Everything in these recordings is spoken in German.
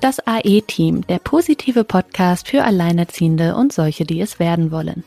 Das AE-Team, der positive Podcast für Alleinerziehende und solche, die es werden wollen.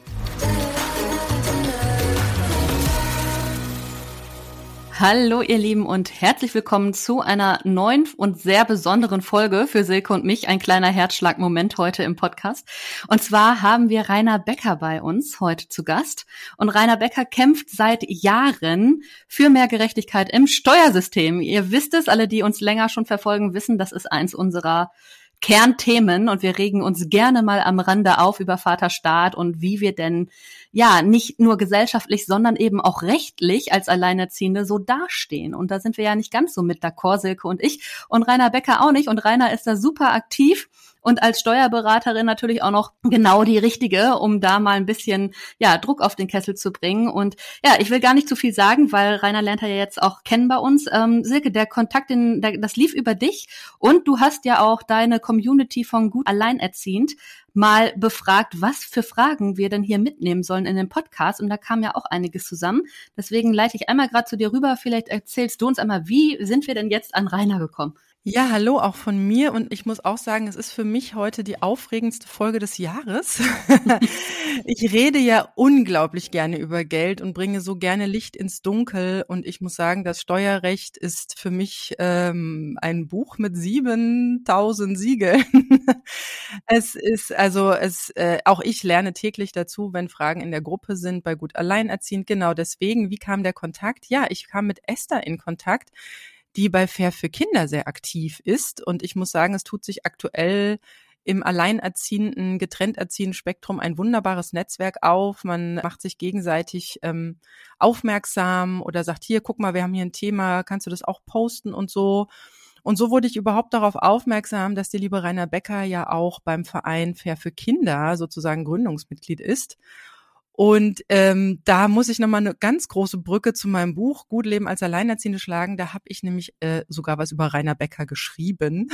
Hallo ihr Lieben und herzlich willkommen zu einer neuen und sehr besonderen Folge für Silke und mich. Ein kleiner Herzschlagmoment heute im Podcast. Und zwar haben wir Rainer Becker bei uns heute zu Gast. Und Rainer Becker kämpft seit Jahren für mehr Gerechtigkeit im Steuersystem. Ihr wisst es, alle, die uns länger schon verfolgen, wissen, das ist eins unserer Kernthemen und wir regen uns gerne mal am Rande auf über Vaterstaat und wie wir denn ja nicht nur gesellschaftlich, sondern eben auch rechtlich als Alleinerziehende so dastehen. Und da sind wir ja nicht ganz so mit d'accord, Silke und ich und Rainer Becker auch nicht. Und Rainer ist da super aktiv und als Steuerberaterin natürlich auch noch genau die Richtige, um da mal ein bisschen Druck auf den Kessel zu bringen. Und ja, ich will gar nicht zu viel sagen, weil Rainer lernt er ja jetzt auch kennen bei uns. Silke, der Kontakt, das lief über dich und du hast ja auch deine Community von Gut Alleinerziehend mal befragt, was für Fragen wir denn hier mitnehmen sollen in den Podcast. Und da kam ja auch einiges zusammen. Deswegen leite ich einmal gerade zu dir rüber. Vielleicht erzählst du uns einmal, wie sind wir denn jetzt an Rainer gekommen? Ja, hallo auch von mir und ich muss auch sagen, es ist für mich heute die aufregendste Folge des Jahres. Ich rede ja unglaublich gerne über Geld und bringe so gerne Licht ins Dunkel und ich muss sagen, das Steuerrecht ist für mich ein Buch mit 7.000 Siegeln. Auch ich lerne täglich dazu, wenn Fragen in der Gruppe sind, bei Gut Alleinerziehend. Genau deswegen, wie kam der Kontakt? Ja, ich kam mit Esther in Kontakt, die bei Fair für Kinder sehr aktiv ist. Und ich muss sagen, es tut sich aktuell im alleinerziehenden, getrennt erziehenden Spektrum ein wunderbares Netzwerk auf. Man macht sich gegenseitig aufmerksam oder sagt, hier, guck mal, wir haben hier ein Thema, kannst du das auch posten und so. Und so wurde ich überhaupt darauf aufmerksam, dass der liebe Rainer Becker ja auch beim Verein Fair für Kinder sozusagen Gründungsmitglied ist. Und da muss ich nochmal eine ganz große Brücke zu meinem Buch Gut Leben als Alleinerziehende schlagen. Da habe ich nämlich sogar was über Rainer Becker geschrieben.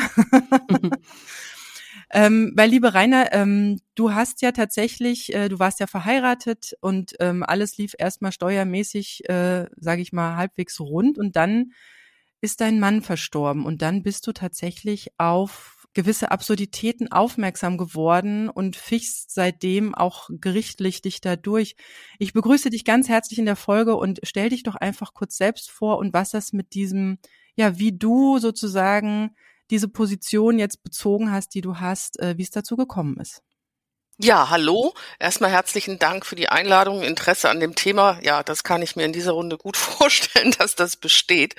Weil, liebe Rainer, du hast ja tatsächlich, du warst ja verheiratet und alles lief erstmal steuermäßig, sage ich mal, halbwegs rund. Und dann ist dein Mann verstorben und dann bist du tatsächlich auf gewisse Absurditäten aufmerksam geworden und fichst seitdem auch gerichtlich dich da durch. Ich begrüße dich ganz herzlich in der Folge und stell dich doch einfach kurz selbst vor und was das mit diesem, ja, wie du sozusagen diese Position jetzt bezogen hast, die du hast, wie es dazu gekommen ist. Ja, hallo. Erstmal herzlichen Dank für die Einladung, Interesse an dem Thema. Ja, das kann ich mir in dieser Runde gut vorstellen, dass das besteht,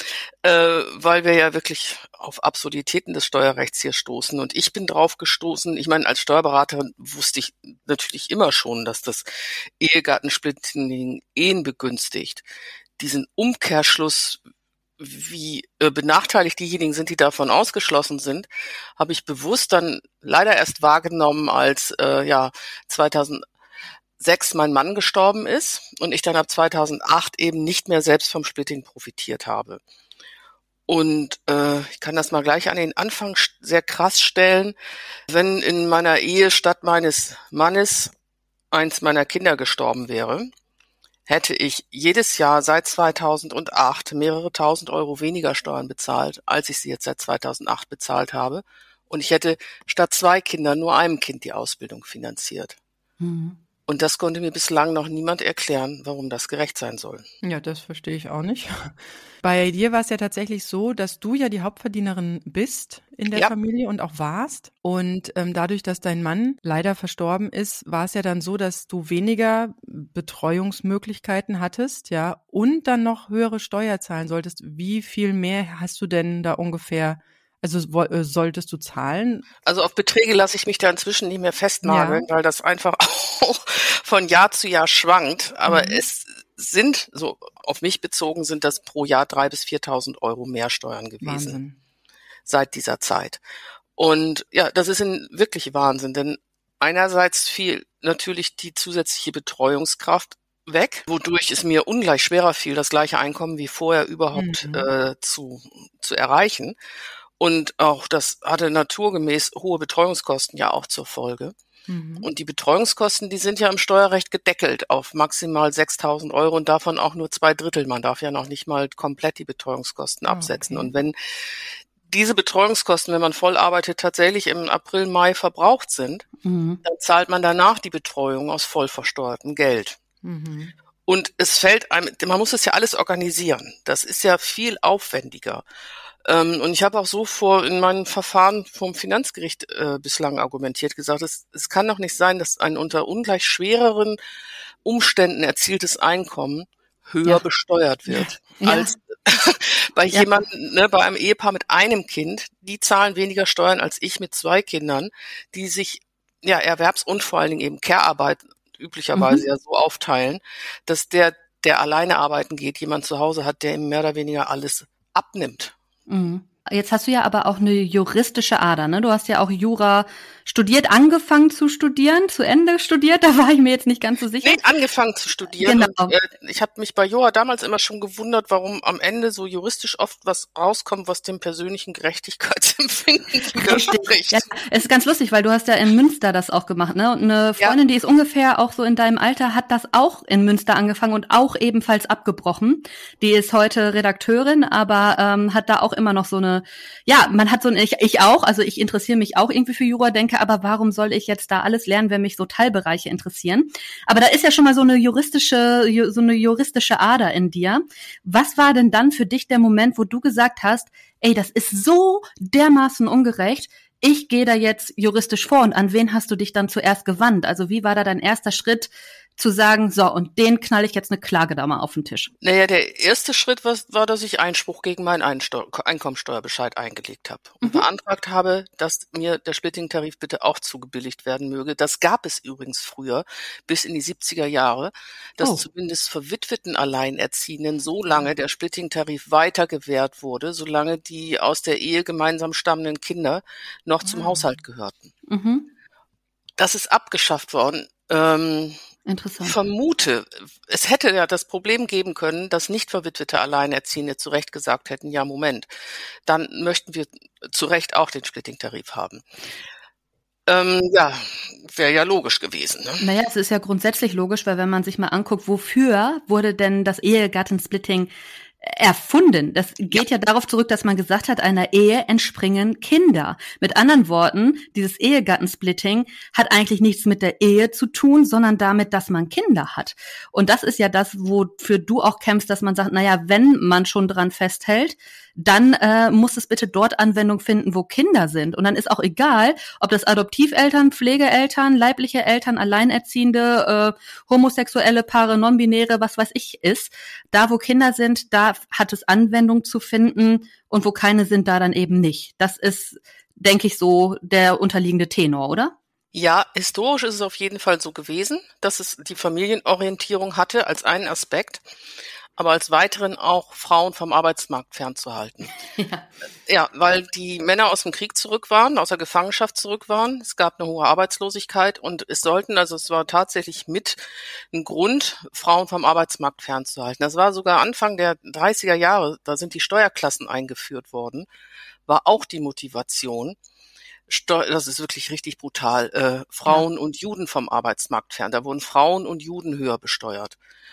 weil wir ja wirklich auf Absurditäten des Steuerrechts hier stoßen. Und ich bin drauf gestoßen. Ich meine, als Steuerberaterin wusste ich natürlich immer schon, dass das Ehegattensplitting Ehen begünstigt. Diesen Umkehrschluss, wie benachteiligt diejenigen sind, die davon ausgeschlossen sind, habe ich bewusst dann leider erst wahrgenommen, als 2006 mein Mann gestorben ist und ich dann ab 2008 eben nicht mehr selbst vom Splitting profitiert habe. Und ich kann das mal gleich an den Anfang sehr krass stellen. Wenn in meiner Ehe statt meines Mannes eins meiner Kinder gestorben wäre, hätte ich jedes Jahr seit 2008 mehrere tausend Euro weniger Steuern bezahlt, als ich sie jetzt seit 2008 bezahlt habe. Und ich hätte statt 2 Kindern nur einem Kind die Ausbildung finanziert. Mhm. Und das konnte mir bislang noch niemand erklären, warum das gerecht sein soll. Ja, das verstehe ich auch nicht. Bei dir war es ja tatsächlich so, dass du ja die Hauptverdienerin bist in der Familie und auch warst. Und dadurch, dass dein Mann leider verstorben ist, war es ja dann so, dass du weniger Betreuungsmöglichkeiten hattest, ja, und dann noch höhere Steuer zahlen solltest. Wie viel mehr hast du denn da ungefähr? Also solltest du zahlen? Also auf Beträge lasse ich mich da inzwischen nicht mehr festnageln, weil das einfach auch von Jahr zu Jahr schwankt. Aber es sind, so auf mich bezogen, sind das pro Jahr 3.000 bis 4.000 Euro mehr Steuern gewesen. Wahnsinn. Seit dieser Zeit. Und ja, das ist ein wirklich Wahnsinn, denn einerseits fiel natürlich die zusätzliche Betreuungskraft weg, wodurch es mir ungleich schwerer fiel, das gleiche Einkommen wie vorher überhaupt zu erreichen. Und auch das hatte naturgemäß hohe Betreuungskosten ja auch zur Folge. Und die Betreuungskosten, die sind ja im Steuerrecht gedeckelt auf maximal 6.000 Euro und davon auch nur 2/3. Man darf ja noch nicht mal komplett die Betreuungskosten absetzen. Und wenn diese Betreuungskosten, wenn man voll arbeitet, tatsächlich im April, Mai verbraucht sind, dann zahlt man danach die Betreuung aus voll versteuertem Geld. Mhm. Und es fällt einem, man muss es ja alles organisieren. Das ist ja viel aufwendiger. Und ich habe auch so in meinen Verfahren vom Finanzgericht bislang argumentiert, gesagt, es kann doch nicht sein, dass ein unter ungleich schwereren Umständen erzieltes Einkommen höher besteuert wird als bei jemandem, ne, bei einem Ehepaar mit einem Kind. Die zahlen weniger Steuern als ich mit 2 Kindern, die sich Erwerbs- und vor allen Dingen eben Care-Arbeit üblicherweise ja so aufteilen, dass der alleine arbeiten geht, jemand zu Hause hat, der ihm mehr oder weniger alles abnimmt. Mhm. Jetzt hast du ja aber auch eine juristische Ader, ne? Du hast ja auch Jura studiert, angefangen zu studieren, zu Ende studiert, da war ich mir jetzt nicht ganz so sicher. Nee, angefangen zu studieren. Genau. Und, ich habe mich bei Jura damals immer schon gewundert, warum am Ende so juristisch oft was rauskommt, was dem persönlichen Gerechtigkeitsempfinden widerspricht. Ja, es ist ganz lustig, weil du hast ja in Münster das auch gemacht, ne? Und eine Freundin, die ist ungefähr auch so in deinem Alter, hat das auch in Münster angefangen und auch ebenfalls abgebrochen. Die ist heute Redakteurin, aber hat da auch immer noch so eine, man hat so eine, ich auch, also ich interessiere mich auch irgendwie für Jura, denke, aber warum soll ich jetzt da alles lernen, wenn mich so Teilbereiche interessieren? Aber da ist ja schon mal so eine juristische Ader in dir. Was war denn dann für dich der Moment, wo du gesagt hast, ey, das ist so dermaßen ungerecht, ich gehe da jetzt juristisch vor, und an wen hast du dich dann zuerst gewandt? Also wie war da dein erster Schritt, zu sagen, so, und den knall ich jetzt eine Klage da mal auf den Tisch? Naja, der erste Schritt war, dass ich Einspruch gegen meinen Einkommensteuerbescheid eingelegt habe und beantragt habe, dass mir der Splitting-Tarif bitte auch zugebilligt werden möge. Das gab es übrigens früher, bis in die 70er Jahre, dass zumindest verwitweten Alleinerziehenden so lange der Splitting-Tarif weiter gewährt wurde, solange die aus der Ehe gemeinsam stammenden Kinder noch zum Haushalt gehörten. Das ist abgeschafft worden. Interessant. Ich vermute, es hätte ja das Problem geben können, dass nicht verwitwete Alleinerziehende zu Recht gesagt hätten, ja, Moment, dann möchten wir zu Recht auch den Splitting-Tarif haben. Wäre ja logisch gewesen. Ne? Naja, es ist ja grundsätzlich logisch, weil wenn man sich mal anguckt, wofür wurde denn das Ehegattensplitting erfunden? Das geht ja darauf zurück, dass man gesagt hat, einer Ehe entspringen Kinder. Mit anderen Worten, dieses Ehegattensplitting hat eigentlich nichts mit der Ehe zu tun, sondern damit, dass man Kinder hat. Und das ist ja das, wofür du auch kämpfst, dass man sagt, naja, wenn man schon dran festhält, dann muss es bitte dort Anwendung finden, wo Kinder sind. Und dann ist auch egal, ob das Adoptiveltern, Pflegeeltern, leibliche Eltern, Alleinerziehende, homosexuelle Paare, non-binäre, was weiß ich ist. Da, wo Kinder sind, da hat es Anwendung zu finden, und wo keine sind, da dann eben nicht. Das ist, denke ich, so der unterliegende Tenor, oder? Ja, historisch ist es auf jeden Fall so gewesen, dass es die Familienorientierung hatte als einen Aspekt, aber als weiteren auch Frauen vom Arbeitsmarkt fernzuhalten. Ja, weil die Männer aus dem Krieg zurück waren, aus der Gefangenschaft zurück waren. Es gab eine hohe Arbeitslosigkeit und es war tatsächlich mit ein Grund, Frauen vom Arbeitsmarkt fernzuhalten. Das war sogar Anfang der 30er Jahre, da sind die Steuerklassen eingeführt worden, war auch die Motivation. Das ist wirklich richtig brutal. Frauen und Juden vom Arbeitsmarkt fern. Da wurden Frauen und Juden höher besteuert.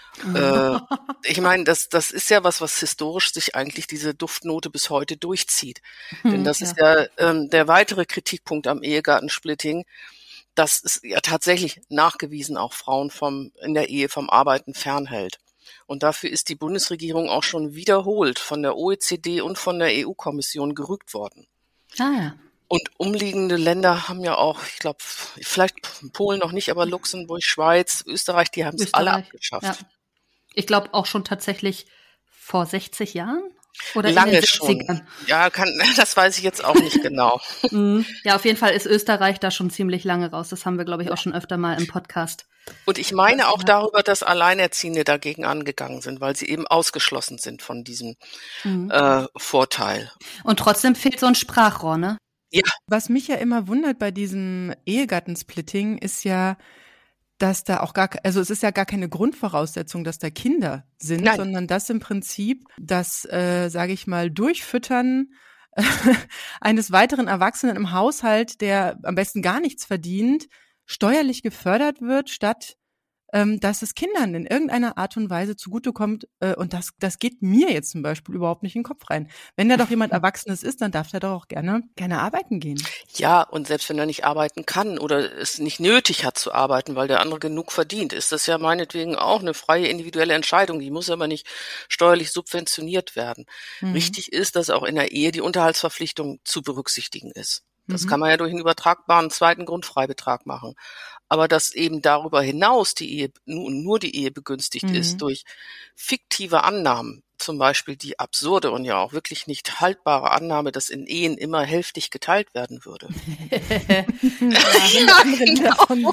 Ich meine, das ist ja was historisch sich eigentlich diese Duftnote bis heute durchzieht. Denn das ist ja der weitere Kritikpunkt am Ehegattensplitting, dass es ja tatsächlich nachgewiesen auch Frauen in der Ehe vom Arbeiten fernhält. Und dafür ist die Bundesregierung auch schon wiederholt von der OECD und von der EU-Kommission gerügt worden. Und umliegende Länder haben ja auch, ich glaube, vielleicht Polen noch nicht, aber Luxemburg, Schweiz, Österreich, die haben es alle abgeschafft. Ja. Ich glaube auch schon tatsächlich vor 60 Jahren? Oder lange schon. Ja, das weiß ich jetzt auch nicht genau. Ja, auf jeden Fall ist Österreich da schon ziemlich lange raus. Das haben wir, glaube ich, auch schon öfter mal im Podcast. Und ich meine auch darüber, dass Alleinerziehende dagegen angegangen sind, weil sie eben ausgeschlossen sind von diesem Vorteil. Und trotzdem fehlt so ein Sprachrohr, ne? Ja. Was mich ja immer wundert bei diesem Ehegattensplitting ist ja, dass da auch es ist ja gar keine Grundvoraussetzung, dass da Kinder sind, Nein. Sondern dass im Prinzip das, sage ich mal, Durchfüttern eines weiteren Erwachsenen im Haushalt, der am besten gar nichts verdient, steuerlich gefördert wird, statt dass es Kindern in irgendeiner Art und Weise zugutekommt. Und das geht mir jetzt zum Beispiel überhaupt nicht in den Kopf rein. Wenn da doch jemand Erwachsenes ist, dann darf der doch auch gerne arbeiten gehen. Ja, und selbst wenn er nicht arbeiten kann oder es nicht nötig hat zu arbeiten, weil der andere genug verdient, ist das ja meinetwegen auch eine freie individuelle Entscheidung. Die muss aber nicht steuerlich subventioniert werden. Richtig ist, dass auch in der Ehe die Unterhaltsverpflichtung zu berücksichtigen ist. Das kann man ja durch einen übertragbaren zweiten Grundfreibetrag machen. Aber dass eben darüber hinaus die Ehe, nur die Ehe begünstigt ist durch fiktive Annahmen, zum Beispiel die absurde und ja auch wirklich nicht haltbare Annahme, dass in Ehen immer hälftig geteilt werden würde. Ja, genau.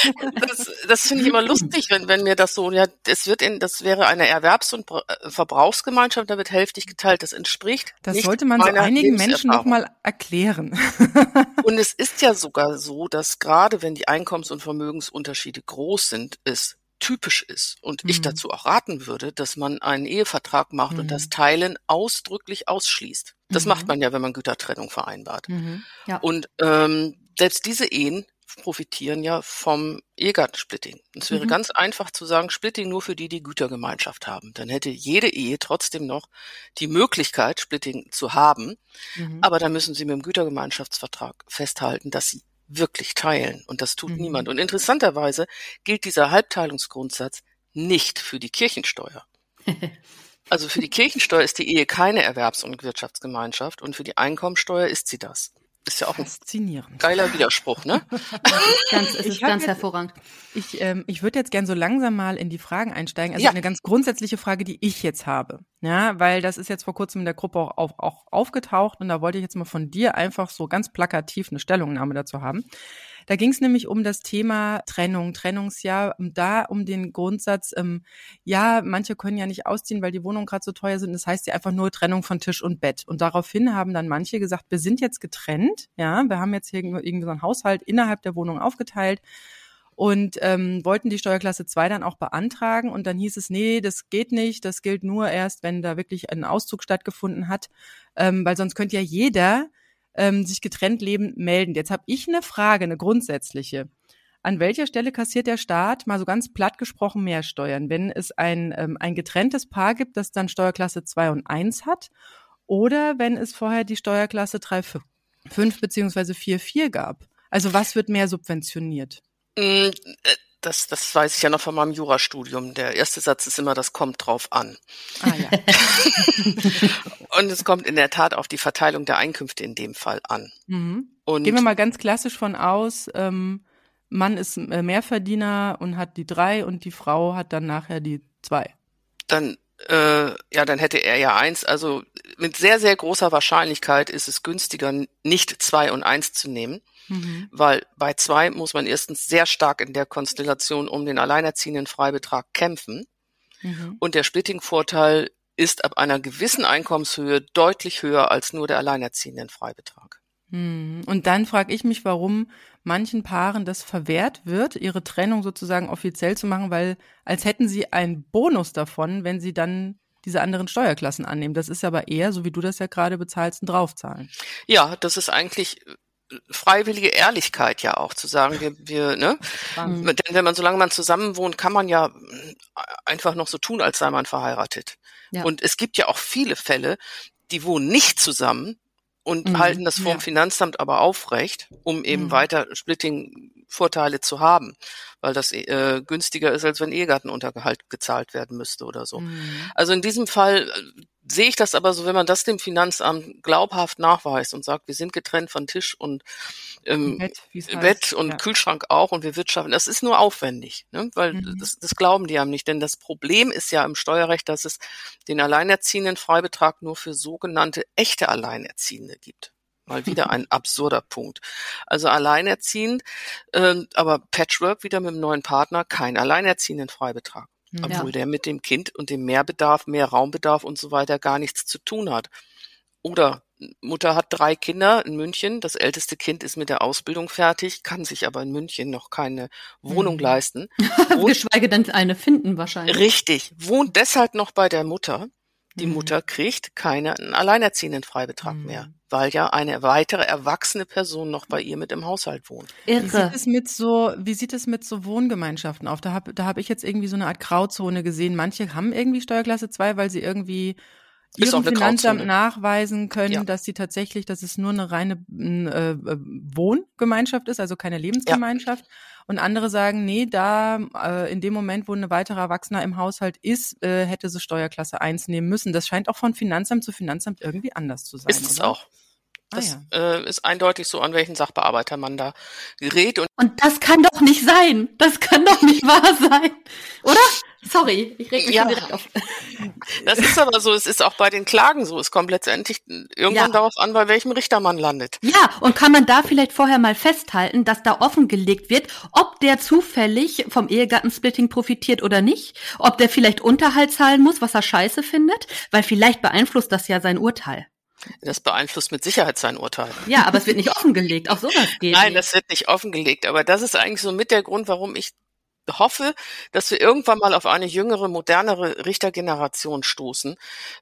Das finde ich immer lustig, wenn mir das so, ja, das wäre eine Erwerbs- und Verbrauchsgemeinschaft, da wird hälftig geteilt. Das entspricht Das nicht sollte man so meiner einigen Menschen noch Lebenserfahrung. mal erklären. Und es ist ja sogar so, dass gerade wenn die Einkommens- und Vermögensunterschiede groß sind, es typisch ist und ich dazu auch raten würde, dass man einen Ehevertrag macht und das Teilen ausdrücklich ausschließt. Das macht man ja, wenn man Gütertrennung vereinbart. Ja. Und selbst diese Ehen profitieren ja vom Ehegattensplitting. Es wäre ganz einfach zu sagen, Splitting nur für die, die Gütergemeinschaft haben. Dann hätte jede Ehe trotzdem noch die Möglichkeit, Splitting zu haben. Aber dann müssen sie mit dem Gütergemeinschaftsvertrag festhalten, dass sie wirklich teilen. Und das tut niemand. Und interessanterweise gilt dieser Halbteilungsgrundsatz nicht für die Kirchensteuer. Also für die Kirchensteuer ist die Ehe keine Erwerbs- und Wirtschaftsgemeinschaft und für die Einkommensteuer ist sie das. Ist ja auch ein Faszinierend. geiler Widerspruch, ne? Es ist ganz hervorragend. Ich würde jetzt gern so langsam mal in die Fragen einsteigen. Also Ja. eine ganz grundsätzliche Frage, die ich jetzt habe. Ja, weil das ist jetzt vor kurzem in der Gruppe auch aufgetaucht und da wollte ich jetzt mal von dir einfach so ganz plakativ eine Stellungnahme dazu haben. Da ging es nämlich um das Thema Trennung, Trennungsjahr, um den Grundsatz, ja, manche können ja nicht ausziehen, weil die Wohnungen gerade so teuer sind. Das heißt ja einfach nur Trennung von Tisch und Bett. Und daraufhin haben dann manche gesagt, wir sind jetzt getrennt, ja, wir haben jetzt hier irgendwie so einen Haushalt innerhalb der Wohnung aufgeteilt und wollten die Steuerklasse 2 dann auch beantragen. Und dann hieß es, nee, das geht nicht, das gilt nur erst, wenn da wirklich ein Auszug stattgefunden hat, weil sonst könnte ja jeder sich getrennt lebend melden. Jetzt habe ich eine Frage, eine grundsätzliche. An welcher Stelle kassiert der Staat, mal so ganz platt gesprochen, mehr Steuern? Wenn es ein getrenntes Paar gibt, das dann Steuerklasse 2 und 1 hat, oder wenn es vorher die Steuerklasse 3, 5 beziehungsweise 4, 4 gab? Also was wird mehr subventioniert? Das weiß ich ja noch von meinem Jurastudium. Der erste Satz ist immer, das kommt drauf an. Ah ja. Und es kommt in der Tat auf die Verteilung der Einkünfte in dem Fall an. Und Gehen wir mal ganz klassisch von aus, Mann ist Mehrverdiener und hat die 3 und die Frau hat dann nachher die 2. dann hätte er ja 1. Also mit sehr, sehr großer Wahrscheinlichkeit ist es günstiger, nicht 2 und 1 zu nehmen. Weil bei 2 muss man erstens sehr stark in der Konstellation um den alleinerziehenden Freibetrag kämpfen. Und der Splitting-Vorteil ist ab einer gewissen Einkommenshöhe deutlich höher als nur der alleinerziehenden Freibetrag. Und dann frage ich mich, warum manchen Paaren das verwehrt wird, ihre Trennung sozusagen offiziell zu machen, weil als hätten sie einen Bonus davon, wenn sie dann diese anderen Steuerklassen annehmen. Das ist aber eher, so wie du das ja gerade bezahlst, ein Draufzahlen. Ja, das ist eigentlich freiwillige Ehrlichkeit ja auch, zu sagen, ne? Denn solange man zusammen wohnt, kann man ja einfach noch so tun, als sei man verheiratet. Ja. Und es gibt ja auch viele Fälle, die wohnen nicht zusammen und halten das vor dem Finanzamt aber aufrecht, um eben weiter Splitting-Vorteile zu haben, weil das günstiger ist, als wenn Ehegattenunterhalt gezahlt werden müsste oder so. Also in diesem Fall sehe ich das aber so, wenn man das dem Finanzamt glaubhaft nachweist und sagt, wir sind getrennt von Tisch und Bett und Kühlschrank auch und wir wirtschaften, das ist nur aufwendig, ne? Weil das glauben die einem nicht. Denn das Problem ist ja im Steuerrecht, dass es den alleinerziehenden Freibetrag nur für sogenannte echte Alleinerziehende gibt. Mal wieder ein absurder Punkt. Also alleinerziehend, aber Patchwork wieder mit dem neuen Partner, kein alleinerziehenden Freibetrag. Obwohl der mit dem Kind und dem Mehrbedarf, mehr Raumbedarf und so weiter gar nichts zu tun hat. Oder Mutter hat 3 Kinder in München, das älteste Kind ist mit der Ausbildung fertig, kann sich aber in München noch keine Wohnung leisten. Geschweige denn eine finden wahrscheinlich. Richtig, wohnt deshalb noch bei der Mutter, Die Mutter kriegt keinen Alleinerziehendenfreibetrag mehr, weil ja eine weitere erwachsene Person noch bei ihr mit im Haushalt wohnt. Irre. Wie sieht es mit so Wohngemeinschaften auf? Da hab ich jetzt irgendwie so eine Art Grauzone gesehen. Manche haben irgendwie Steuerklasse 2, weil sie irgendwie ihrem Finanzamt nachweisen können, dass es nur eine reine Wohngemeinschaft ist, also keine Lebensgemeinschaft. Ja. Und andere sagen, nee, in dem Moment, wo eine weitere Erwachsener im Haushalt ist, hätte sie Steuerklasse 1 nehmen müssen. Das scheint auch von Finanzamt zu Finanzamt irgendwie anders zu sein. Ist es auch. Das ist eindeutig so, an welchen Sachbearbeiter man da gerät. Und das kann doch nicht sein. Das kann doch nicht wahr sein. Oder? Sorry, ich reg mich schon direkt auf. Das ist aber so, es ist auch bei den Klagen so. Es kommt letztendlich irgendwann darauf an, bei welchem Richter man landet. Ja, und kann man da vielleicht vorher mal festhalten, dass da offengelegt wird, ob der zufällig vom Ehegattensplitting profitiert oder nicht, ob der vielleicht Unterhalt zahlen muss, was er scheiße findet, weil vielleicht beeinflusst das ja sein Urteil. Das beeinflusst mit Sicherheit sein Urteil. Ja, aber es wird nicht offengelegt. Auch sowas geht. Nein, das wird nicht offengelegt. Aber das ist eigentlich so mit der Grund, warum ich hoffe, dass wir irgendwann mal auf eine jüngere, modernere Richtergeneration stoßen.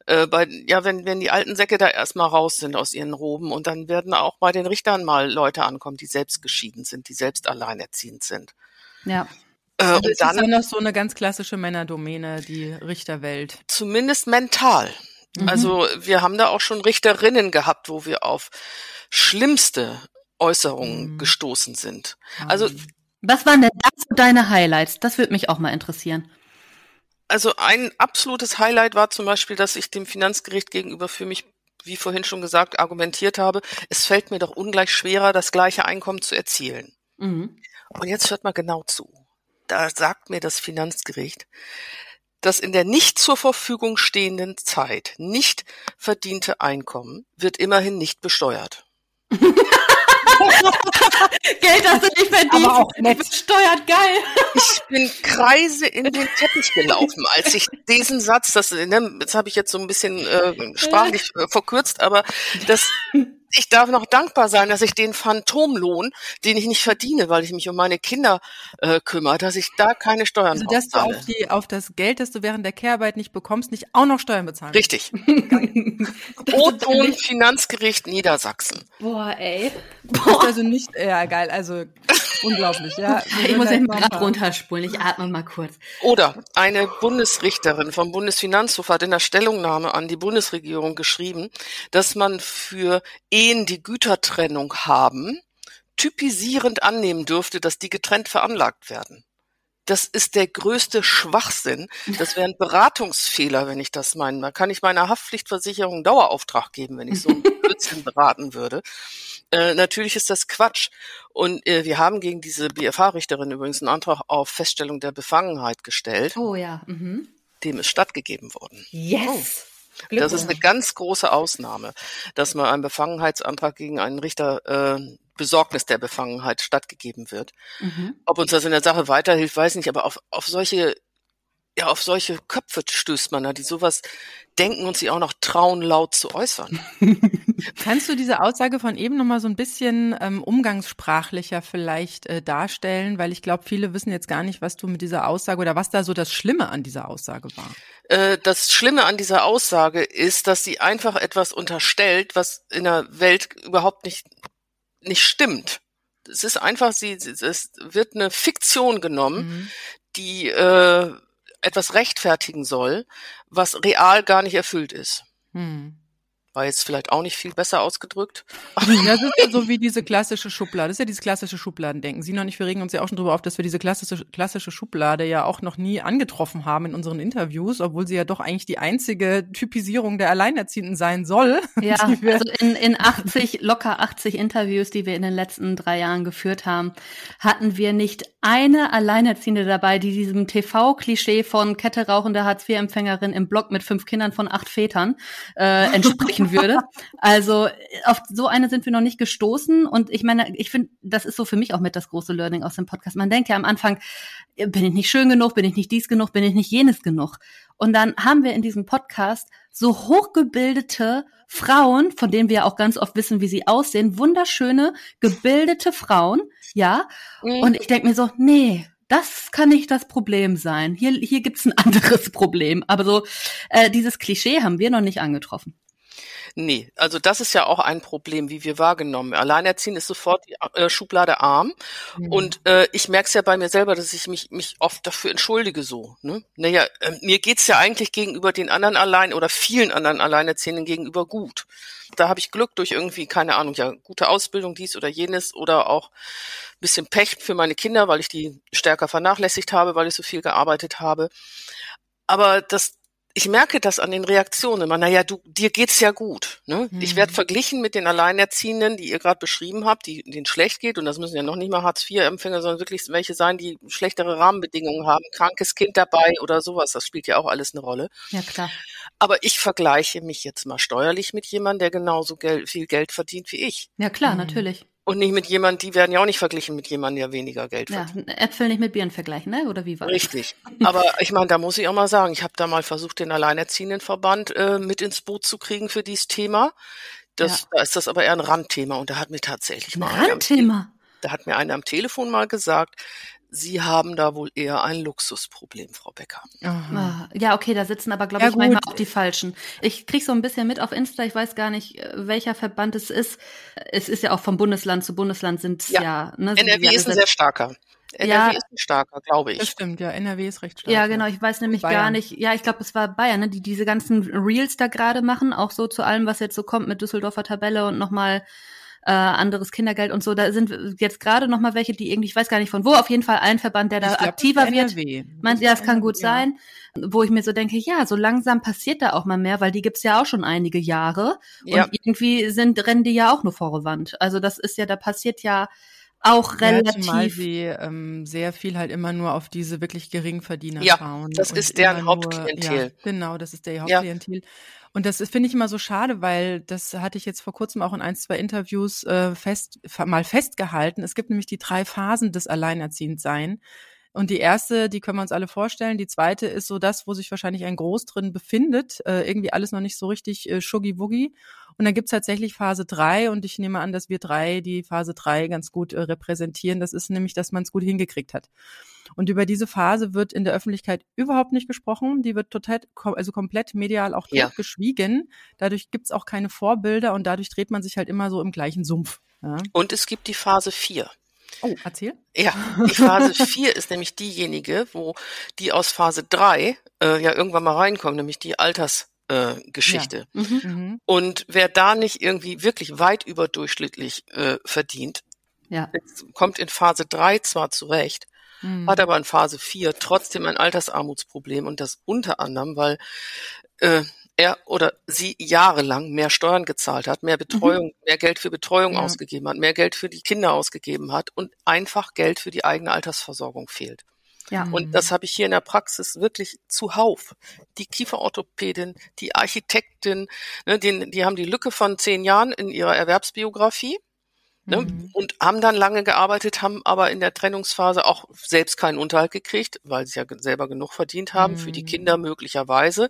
Wenn die alten Säcke da erstmal raus sind aus ihren Roben, und dann werden auch bei den Richtern mal Leute ankommen, die selbst geschieden sind, die selbst alleinerziehend sind. Ja. Und das ist dann noch so eine ganz klassische Männerdomäne, die Richterwelt. Zumindest mental. Also wir haben da auch schon Richterinnen gehabt, wo wir auf schlimmste Äußerungen gestoßen sind. Also was waren denn dazu deine Highlights? Das würde mich auch mal interessieren. Also ein absolutes Highlight war zum Beispiel, dass ich dem Finanzgericht gegenüber für mich, wie vorhin schon gesagt, argumentiert habe, es fällt mir doch ungleich schwerer, das gleiche Einkommen zu erzielen. Und jetzt hört mal genau zu. Da sagt mir das Finanzgericht, das in der nicht zur Verfügung stehenden Zeit nicht verdiente Einkommen wird immerhin nicht besteuert. Geld hast du nicht verdient, aber auch nett. Besteuert, geil. Ich bin Kreise in den Teppich gelaufen, als ich diesen Satz, jetzt habe ich jetzt so ein bisschen sprachlich verkürzt, aber ich darf noch dankbar sein, dass ich den Phantomlohn, den ich nicht verdiene, weil ich mich um meine Kinder kümmere, dass ich da keine Steuern also, dass zahle. Du auf das Geld, das du während der Care-Arbeit nicht bekommst, nicht auch noch Steuern bezahlen. Richtig. O-Ton Finanzgericht Niedersachsen. Boah, ey. Das ist also nicht, ja geil, also unglaublich, ja. Ich muss den Grad runterspulen, ich atme mal kurz. Oder eine Bundesrichterin vom Bundesfinanzhof hat in der Stellungnahme an die Bundesregierung geschrieben, dass man für Ehen, die Gütertrennung haben, typisierend annehmen dürfte, dass die getrennt veranlagt werden. Das ist der größte Schwachsinn. Das wäre ein Beratungsfehler, wenn ich das meine. Da kann ich meiner Haftpflichtversicherung einen Dauerauftrag geben, wenn ich so einen Blödsinn beraten würde. Natürlich ist das Quatsch. Und wir haben gegen diese BFH-Richterin übrigens einen Antrag auf Feststellung der Befangenheit gestellt. Oh ja. Dem ist stattgegeben worden. Yes. Das ist eine ganz große Ausnahme, dass mal ein Befangenheitsantrag gegen einen Richter Besorgnis der Befangenheit stattgegeben wird. Ob uns das in der Sache weiterhilft, weiß nicht, aber auf solche Köpfe stößt man da, die sowas denken und sich auch noch trauen, laut zu äußern. Kannst du diese Aussage von eben nochmal so ein bisschen umgangssprachlicher vielleicht darstellen? Weil ich glaube, viele wissen jetzt gar nicht, was du mit dieser Aussage oder was da so das Schlimme an dieser Aussage war. Das Schlimme an dieser Aussage ist, dass sie einfach etwas unterstellt, was in der Welt überhaupt nicht stimmt. Es ist einfach, es wird eine Fiktion genommen, die etwas rechtfertigen soll, was real gar nicht erfüllt ist. War jetzt vielleicht auch nicht viel besser ausgedrückt. Ja, das ist ja so wie diese klassische Schublade. Das ist ja dieses klassische Schubladendenken. Sie noch nicht, wir regen uns ja auch schon drüber auf, dass wir diese klassische Schublade ja auch noch nie angetroffen haben in unseren Interviews, obwohl sie ja doch eigentlich die einzige Typisierung der Alleinerziehenden sein soll. Ja, also in locker 80 Interviews, die wir in den letzten 3 Jahren geführt haben, hatten wir nicht eine Alleinerziehende dabei, die diesem TV-Klischee von Kette rauchende Hartz-IV-Empfängerin im Block mit 5 Kindern von 8 Vätern entsprechen würde. Also auf so eine sind wir noch nicht gestoßen. Und ich meine, ich finde, das ist so für mich auch mit das große Learning aus dem Podcast. Man denkt ja am Anfang, bin ich nicht schön genug, bin ich nicht dies genug, bin ich nicht jenes genug. Und dann haben wir in diesem Podcast so hochgebildete Frauen, von denen wir ja auch ganz oft wissen, wie sie aussehen, wunderschöne, gebildete Frauen, ja. Und ich denke mir so, nee, das kann nicht das Problem sein. Hier gibt's ein anderes Problem. Aber so dieses Klischee haben wir noch nicht angetroffen. Nee, also das ist ja auch ein Problem, wie wir wahrgenommen. Alleinerziehend ist sofort die Schublade arm. Und ich merke es ja bei mir selber, dass ich mich oft dafür entschuldige so. Ne? Naja, mir geht's ja eigentlich gegenüber den anderen oder vielen anderen Alleinerziehenden gegenüber gut. Da habe ich Glück durch irgendwie, keine Ahnung, ja, gute Ausbildung, dies oder jenes oder auch ein bisschen Pech für meine Kinder, weil ich die stärker vernachlässigt habe, weil ich so viel gearbeitet habe. Aber ich merke das an den Reaktionen immer. Naja, dir geht's ja gut. Ne? Ich werde verglichen mit den Alleinerziehenden, die ihr gerade beschrieben habt, denen schlecht geht. Und das müssen ja noch nicht mal Hartz-IV-Empfänger, sondern wirklich welche sein, die schlechtere Rahmenbedingungen haben, krankes Kind dabei oder sowas. Das spielt ja auch alles eine Rolle. Ja, klar. Aber ich vergleiche mich jetzt mal steuerlich mit jemandem, der genauso viel Geld verdient wie ich. Ja, klar, natürlich. Und nicht mit jemandem, die werden ja auch nicht verglichen mit jemandem, der weniger Geld verdient. Ja, Äpfel nicht mit Birnen vergleichen, ne? Oder wie war das? Richtig. Aber ich meine, da muss ich auch mal sagen, ich habe da mal versucht, den Alleinerziehendenverband mit ins Boot zu kriegen für dieses Thema. Da ist das aber eher ein Randthema. Und da hat mir tatsächlich Ein Randthema? Da hat mir einer am Telefon mal gesagt, Sie haben da wohl eher ein Luxusproblem, Frau Becker. Ja, okay, da sitzen aber, glaube ich, manchmal auch die Falschen. Ich kriege so ein bisschen mit auf Insta, ich weiß gar nicht, welcher Verband es ist. Es ist ja auch von Bundesland zu Bundesland sind ja ne, NRW ist ein sehr starker. NRW ist ein starker, glaube ich. Das stimmt, ja, NRW ist recht stark. Ja, genau, ich weiß nämlich gar nicht, ja, ich glaube, es war Bayern, ne, die diese ganzen Reels da gerade machen, auch so zu allem, was jetzt so kommt mit Düsseldorfer Tabelle und nochmal anderes Kindergeld und so. Da sind jetzt gerade noch mal welche, die irgendwie, ich weiß gar nicht von wo, auf jeden Fall ein Verband, der da aktiver wird. Ja, das kann gut sein. Wo ich mir so denke, ja, so langsam passiert da auch mal mehr, weil die gibt's ja auch schon einige Jahre. Und irgendwie rennen die ja auch nur vor die Wand. Also das ist ja, da passiert ja auch relativ. Zumal sie sehr viel halt immer nur auf diese wirklich Geringverdiener schauen. Das ist deren Hauptklientel. Ja, genau, das ist der Hauptklientel. Ja. Und das finde ich immer so schade, weil das hatte ich jetzt vor kurzem auch in 1, 2 Interviews mal festgehalten. Es gibt nämlich die 3 Phasen des Alleinerziehendsein. Und die erste, die können wir uns alle vorstellen. Die zweite ist so das, wo sich wahrscheinlich ein Groß drin befindet. Irgendwie alles noch nicht so richtig schuggi-wuggi. Und dann gibt's tatsächlich Phase 3 und ich nehme an, dass wir die Phase 3 ganz gut repräsentieren. Das ist nämlich, dass man es gut hingekriegt hat. Und über diese Phase wird in der Öffentlichkeit überhaupt nicht gesprochen. Die wird komplett medial auch totgeschwiegen. Dadurch gibt's auch keine Vorbilder und dadurch dreht man sich halt immer so im gleichen Sumpf. Ja. Und es gibt die Phase 4. Oh, erzähl. Ja, die Phase 4 ist nämlich diejenige, wo die aus Phase 3 irgendwann mal reinkommen, nämlich die Altersgeschichte. Und wer da nicht irgendwie wirklich weit überdurchschnittlich verdient, kommt in Phase 3 zwar zurecht, hat aber in Phase 4 trotzdem ein Altersarmutsproblem und das unter anderem, weil er oder sie jahrelang mehr Steuern gezahlt hat, mehr Betreuung, mehr Geld für Betreuung ausgegeben hat, mehr Geld für die Kinder ausgegeben hat und einfach Geld für die eigene Altersversorgung fehlt. Ja. Und das habe ich hier in der Praxis wirklich zuhauf. Die Kieferorthopädin, die Architektin, ne, die haben die Lücke von 10 Jahren in ihrer Erwerbsbiografie. Ne, und haben dann lange gearbeitet, haben aber in der Trennungsphase auch selbst keinen Unterhalt gekriegt, weil sie ja selber genug verdient haben, für die Kinder möglicherweise,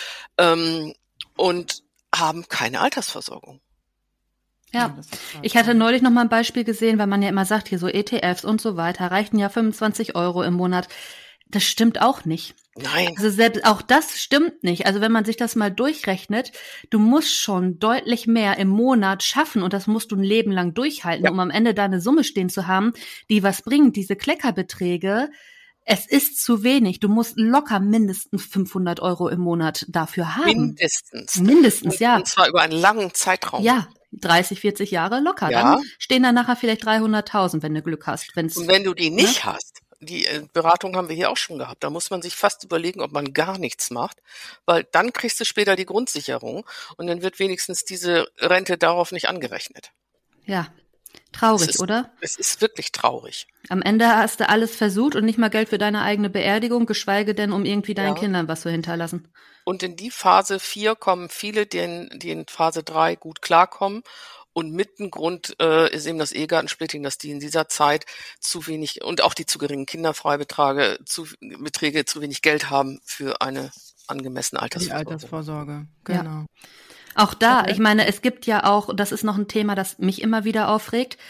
und haben keine Altersversorgung. Ja, ich hatte neulich noch mal ein Beispiel gesehen, weil man ja immer sagt, hier so ETFs und so weiter, reichten ja 25 € im Monat. Das stimmt auch nicht. Nein. Also selbst auch das stimmt nicht. Also wenn man sich das mal durchrechnet, du musst schon deutlich mehr im Monat schaffen und das musst du ein Leben lang durchhalten, um am Ende da eine Summe stehen zu haben, die was bringt. Diese Kleckerbeträge, es ist zu wenig. Du musst locker mindestens 500 € im Monat dafür haben. Mindestens, ja. Und zwar über einen langen Zeitraum. Ja. 30, 40 Jahre locker. Ja. Dann stehen da nachher vielleicht 300.000, wenn du Glück hast. Und wenn du die nicht hast, die Beratung haben wir hier auch schon gehabt, da muss man sich fast überlegen, ob man gar nichts macht, weil dann kriegst du später die Grundsicherung und dann wird wenigstens diese Rente darauf nicht angerechnet. Ja, traurig, oder? Es ist wirklich traurig. Am Ende hast du alles versucht und nicht mal Geld für deine eigene Beerdigung, geschweige denn, um irgendwie deinen Kindern was zu hinterlassen. Und in die Phase 4 kommen viele, die in Phase 3 gut klarkommen. Und mit ein Grund ist eben das Ehegattensplitting, dass die in dieser Zeit zu wenig und auch die zu geringen Kinderfreibeträge zu wenig Geld haben für eine angemessene Altersvorsorge. Die Altersvorsorge, genau. Ja. Auch da, ich meine, es gibt ja auch, das ist noch ein Thema, das mich immer wieder aufregt,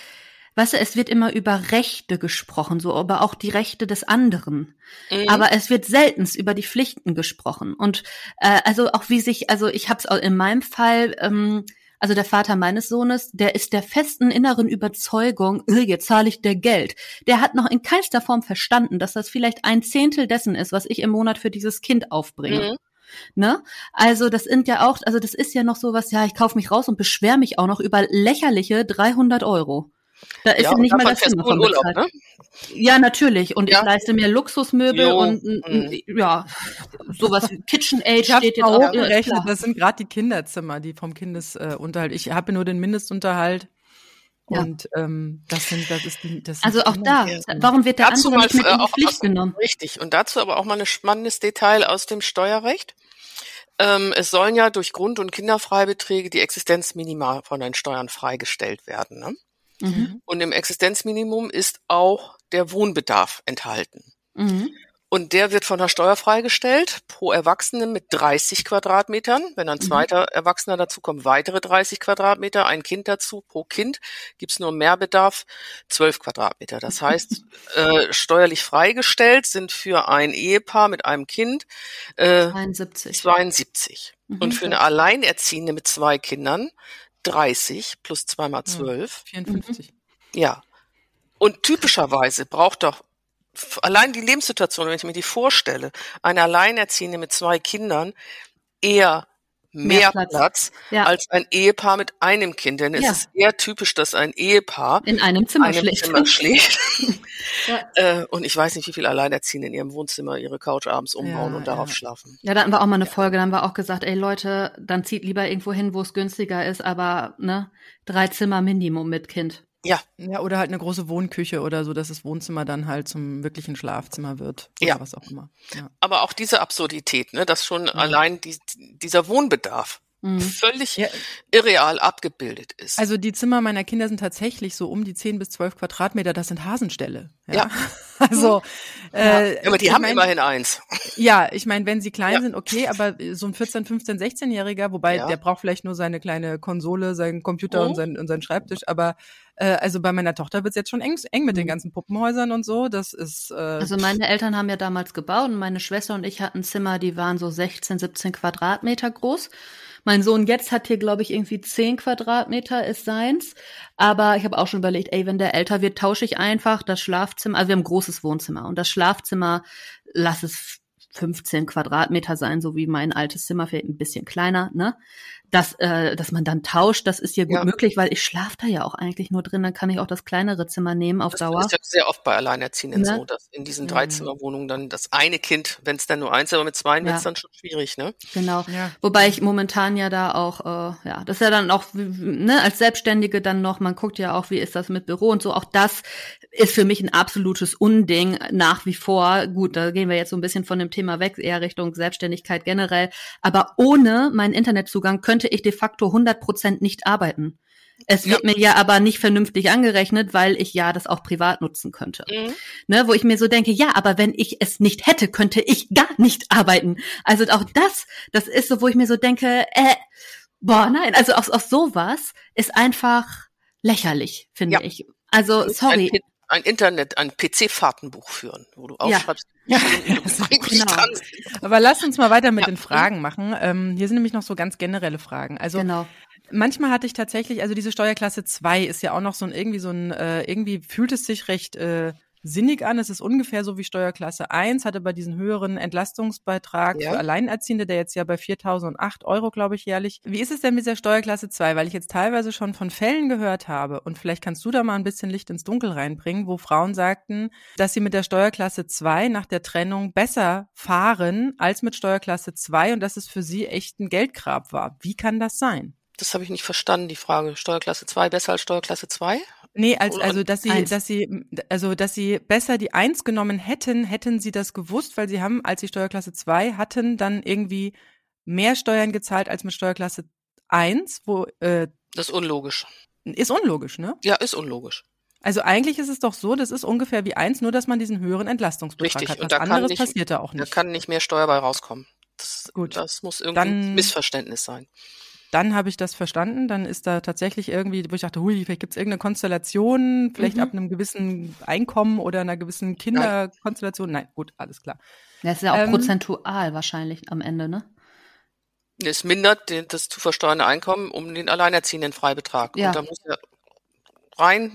weißt du, es wird immer über Rechte gesprochen, so, aber auch die Rechte des anderen. Aber es wird seltenst über die Pflichten gesprochen. Und also auch ich habe es auch in meinem Fall, also der Vater meines Sohnes, der ist der festen inneren Überzeugung, jetzt zahle ich dir Geld. Der hat noch in keinster Form verstanden, dass das vielleicht 1/10 dessen ist, was ich im Monat für dieses Kind aufbringe. Ne? Also das sind ja auch, also das ist ja noch sowas, ja, ich kaufe mich raus und beschwere mich auch noch über lächerliche 300 Euro. Da ist ja nicht mal das Zimmer von bezahlt. Ne? Ja, natürlich. Und ich leiste mir Luxusmöbel und ja, sowas wie KitchenAid steht jetzt auch gerechnet. Das sind gerade die Kinderzimmer, die vom Kindesunterhalt. Ich habe nur den Mindestunterhalt. Ja. Und das ist also auch da, warum wird der andere nicht mit in die Pflicht genommen? Richtig. Und dazu aber auch mal ein spannendes Detail aus dem Steuerrecht. Es sollen ja durch Grund- und Kinderfreibeträge die Existenzminima von den Steuern freigestellt werden. Ne? Und im Existenzminimum ist auch der Wohnbedarf enthalten. Und der wird von der Steuer freigestellt pro Erwachsenen mit 30 Quadratmetern. Wenn ein zweiter Erwachsener dazu kommt, weitere 30 Quadratmeter, ein Kind dazu. Pro Kind gibt's nur Mehrbedarf 12 Quadratmeter. Das heißt, steuerlich freigestellt sind für ein Ehepaar mit einem Kind 72. Und für eine Alleinerziehende mit 2 Kindern 30 plus 2 mal 12. 54. Ja. Und typischerweise braucht doch allein die Lebenssituation, wenn ich mir die vorstelle, eine Alleinerziehende mit 2 Kindern eher mehr Platz als ein Ehepaar mit einem Kind. Denn es ist eher typisch, dass ein Ehepaar in einem Zimmer schläft. Und ich weiß nicht, wie viele Alleinerziehende in ihrem Wohnzimmer ihre Couch abends umbauen und darauf schlafen. Ja, da hatten wir auch mal eine Folge, da haben wir auch gesagt, ey Leute, dann zieht lieber irgendwo hin, wo es günstiger ist, aber 3 Zimmer Minimum mit Kind. Ja, oder halt eine große Wohnküche oder so, dass das Wohnzimmer dann halt zum wirklichen Schlafzimmer wird. Oder was auch immer. Ja. Aber auch diese Absurdität, dass schon allein dieser Wohnbedarf völlig irreal abgebildet ist. Also die Zimmer meiner Kinder sind tatsächlich so um die 10 bis 12 Quadratmeter, das sind Hasenställe. Ja. Also, aber die haben immerhin eins. Ja, ich meine, wenn sie klein sind, okay, aber so ein 14-, 15-, 16-Jähriger, wobei der braucht vielleicht nur seine kleine Konsole, seinen Computer und seinen Schreibtisch, aber also bei meiner Tochter wird's jetzt schon eng mit den ganzen Puppenhäusern und so. Das ist also meine Eltern haben ja damals gebaut und meine Schwester und ich hatten Zimmer, die waren so 16, 17 Quadratmeter groß. Mein Sohn jetzt hat hier, glaube ich, irgendwie 10 Quadratmeter ist seins. Aber ich habe auch schon überlegt, wenn der älter wird, tausche ich einfach das Schlafzimmer. Also wir haben ein großes Wohnzimmer und das Schlafzimmer, lass es 15 Quadratmeter sein, so wie mein altes Zimmer, vielleicht ein bisschen kleiner, ne? Dass man dann tauscht, das ist hier gut möglich, weil ich schlafe da ja auch eigentlich nur drin, dann kann ich auch das kleinere Zimmer nehmen auf Dauer. Das ist ja sehr oft bei Alleinerziehenden so, dass in diesen 3-Zimmer-Wohnungen dann das eine Kind, wenn es dann nur eins, aber mit 2 wird es dann schon schwierig, ne? Genau. Ja. Wobei ich momentan ja da auch, das ist ja dann auch, als Selbstständige dann noch, man guckt ja auch, wie ist das mit Büro und so, auch das ist für mich ein absolutes Unding nach wie vor. Gut, da gehen wir jetzt so ein bisschen von dem Thema weg, eher Richtung Selbstständigkeit generell. Aber ohne meinen Internetzugang könnte ich de facto 100% nicht arbeiten. Es wird mir ja aber nicht vernünftig angerechnet, weil ich ja das auch privat nutzen könnte. Wo ich mir so denke, ja, aber wenn ich es nicht hätte, könnte ich gar nicht arbeiten. Also auch das ist so, wo ich mir so denke, nein, also auch sowas ist einfach lächerlich, finde ich. Also, sorry. Ein PC-Fahrtenbuch führen, wo du aufschreibst. Genau. Aber lass uns mal weiter mit den Fragen machen. Hier sind nämlich noch so ganz generelle Fragen. Also manchmal hatte ich tatsächlich, also diese Steuerklasse 2 ist ja auch noch irgendwie fühlt es sich recht sinnig an. Es ist ungefähr so wie Steuerklasse 1, hat aber diesen höheren Entlastungsbeitrag für Alleinerziehende, der jetzt ja bei 4.008 Euro, glaube ich, jährlich. Wie ist es denn mit der Steuerklasse 2? Weil ich jetzt teilweise schon von Fällen gehört habe und vielleicht kannst du da mal ein bisschen Licht ins Dunkel reinbringen, wo Frauen sagten, dass sie mit der Steuerklasse 2 nach der Trennung besser fahren als mit Steuerklasse 2 und dass es für sie echt ein Geldgrab war. Wie kann das sein? Das habe ich nicht verstanden, die Frage. Steuerklasse 2 besser als Steuerklasse 2? Nee, dass sie besser die 1 genommen hätten sie das gewusst, weil sie haben, als sie Steuerklasse 2 hatten, dann irgendwie mehr Steuern gezahlt als mit Steuerklasse 1, wo das ist unlogisch. Ist unlogisch, ne? Ja, ist unlogisch. Also eigentlich ist es doch so, das ist ungefähr wie 1, nur dass man diesen höheren Entlastungsbetrag hat. Und was anderes passiert da auch nicht. Da kann nicht mehr Steuer bei rauskommen. Das muss irgendwie ein Missverständnis sein. Dann habe ich das verstanden. Dann ist da tatsächlich irgendwie, wo ich dachte, hui, vielleicht gibt es irgendeine Konstellation, vielleicht ab einem gewissen Einkommen oder einer gewissen Kinderkonstellation. Nein, gut, alles klar. Das ist ja auch prozentual wahrscheinlich am Ende, ne? Es mindert das zu versteuernde Einkommen um den alleinerziehenden Freibetrag. Ja. Und da muss ja rein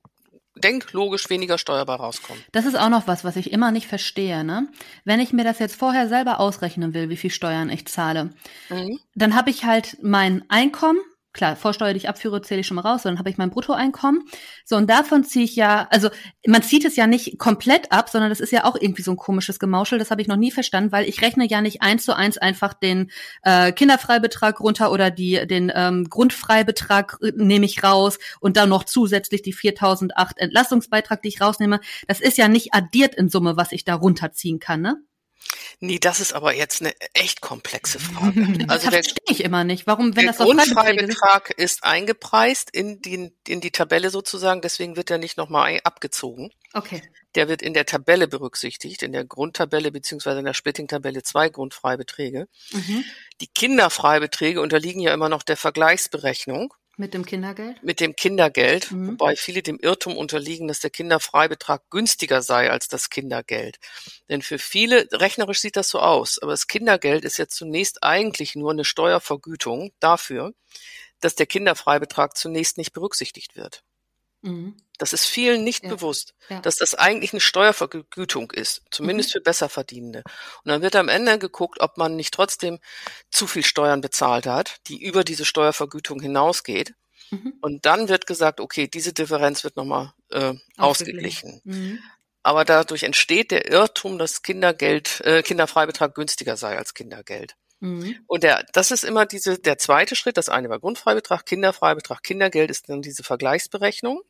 logisch weniger steuerbar rauskommen. Das ist auch noch was ich immer nicht verstehe, ne? Wenn ich mir das jetzt vorher selber ausrechnen will, wie viel Steuern ich zahle, dann habe ich halt mein Einkommen, klar, Vorsteuer, die ich abführe, zähle ich schon mal raus, dann habe ich mein Bruttoeinkommen. So, und davon ziehe ich ja, also man zieht es ja nicht komplett ab, sondern das ist ja auch irgendwie so ein komisches Gemauschel, das habe ich noch nie verstanden, weil ich rechne ja nicht 1:1 einfach den Kinderfreibetrag runter oder den Grundfreibetrag nehme ich raus und dann noch zusätzlich die 4.008 Entlastungsbeitrag, die ich rausnehme. Das ist ja nicht addiert in Summe, was ich da runterziehen kann, ne? Nee, das ist aber jetzt eine echt komplexe Frage. Also das verstehe ich immer nicht. Warum, wenn der das so Grundfreibetrag ist eingepreist in die Tabelle sozusagen, deswegen wird er nicht nochmal abgezogen. Okay. Der wird in der Tabelle berücksichtigt, in der Grundtabelle beziehungsweise in der Splitting-Tabelle 2 Grundfreibeträge. Die Kinderfreibeträge unterliegen ja immer noch der Vergleichsberechnung. Mit dem Kindergeld? Mit dem Kindergeld, wobei viele dem Irrtum unterliegen, dass der Kinderfreibetrag günstiger sei als das Kindergeld. Denn für viele, rechnerisch sieht das so aus, aber das Kindergeld ist ja zunächst eigentlich nur eine Steuervergütung dafür, dass der Kinderfreibetrag zunächst nicht berücksichtigt wird. Das ist vielen nicht bewusst, dass das eigentlich eine Steuervergütung ist, zumindest für Besserverdienende. Und dann wird am Ende geguckt, ob man nicht trotzdem zu viel Steuern bezahlt hat, die über diese Steuervergütung hinausgeht. Und dann wird gesagt, okay, diese Differenz wird nochmal ausgeglichen. Aber dadurch entsteht der Irrtum, dass Kinderfreibetrag günstiger sei als Kindergeld. Und das ist immer der zweite Schritt. Das eine war Grundfreibetrag, Kinderfreibetrag, Kindergeld ist dann diese Vergleichsberechnung.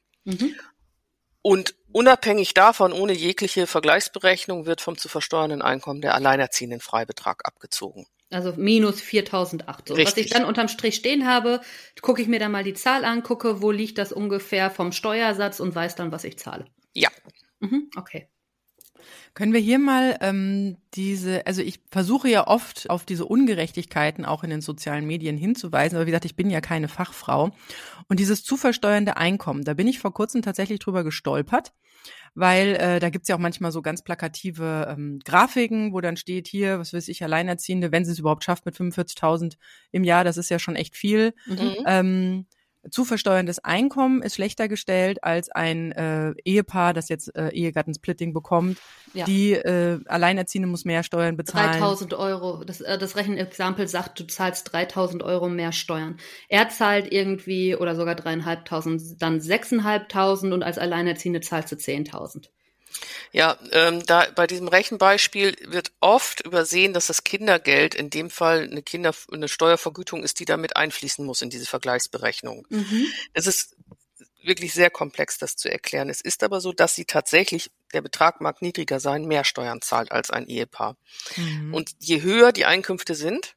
Und unabhängig davon, ohne jegliche Vergleichsberechnung, wird vom zu versteuernden Einkommen der alleinerziehenden Freibetrag abgezogen. Also minus 4.008. So. Was ich dann unterm Strich stehen habe, gucke ich mir dann mal die Zahl an, gucke, wo liegt das ungefähr vom Steuersatz und weiß dann, was ich zahle. Ja. Okay. Können wir hier mal also ich versuche ja oft auf diese Ungerechtigkeiten auch in den sozialen Medien hinzuweisen, aber wie gesagt, ich bin ja keine Fachfrau. Und dieses zu versteuernde Einkommen, da bin ich vor kurzem tatsächlich drüber gestolpert, weil da gibt's ja auch manchmal so ganz plakative Grafiken, wo dann steht hier, was weiß ich, Alleinerziehende, wenn sie es überhaupt schafft mit 45.000 im Jahr, das ist ja schon echt viel. Zu versteuerndes Einkommen ist schlechter gestellt als ein Ehepaar, das jetzt Ehegattensplitting bekommt. Ja. Die Alleinerziehende muss mehr Steuern bezahlen. 3.000 Euro. Das Rechenexempel sagt, du zahlst 3.000 Euro mehr Steuern. Er zahlt irgendwie, oder sogar 3.500, dann 6.500 und als Alleinerziehende zahlst du 10.000. Ja, da bei diesem Rechenbeispiel wird oft übersehen, dass das Kindergeld in dem Fall eine Steuervergütung ist, die damit einfließen muss in diese Vergleichsberechnung. Es ist wirklich sehr komplex, das zu erklären. Es ist aber so, dass sie tatsächlich, der Betrag mag niedriger sein, mehr Steuern zahlt als ein Ehepaar. Und je höher die Einkünfte sind,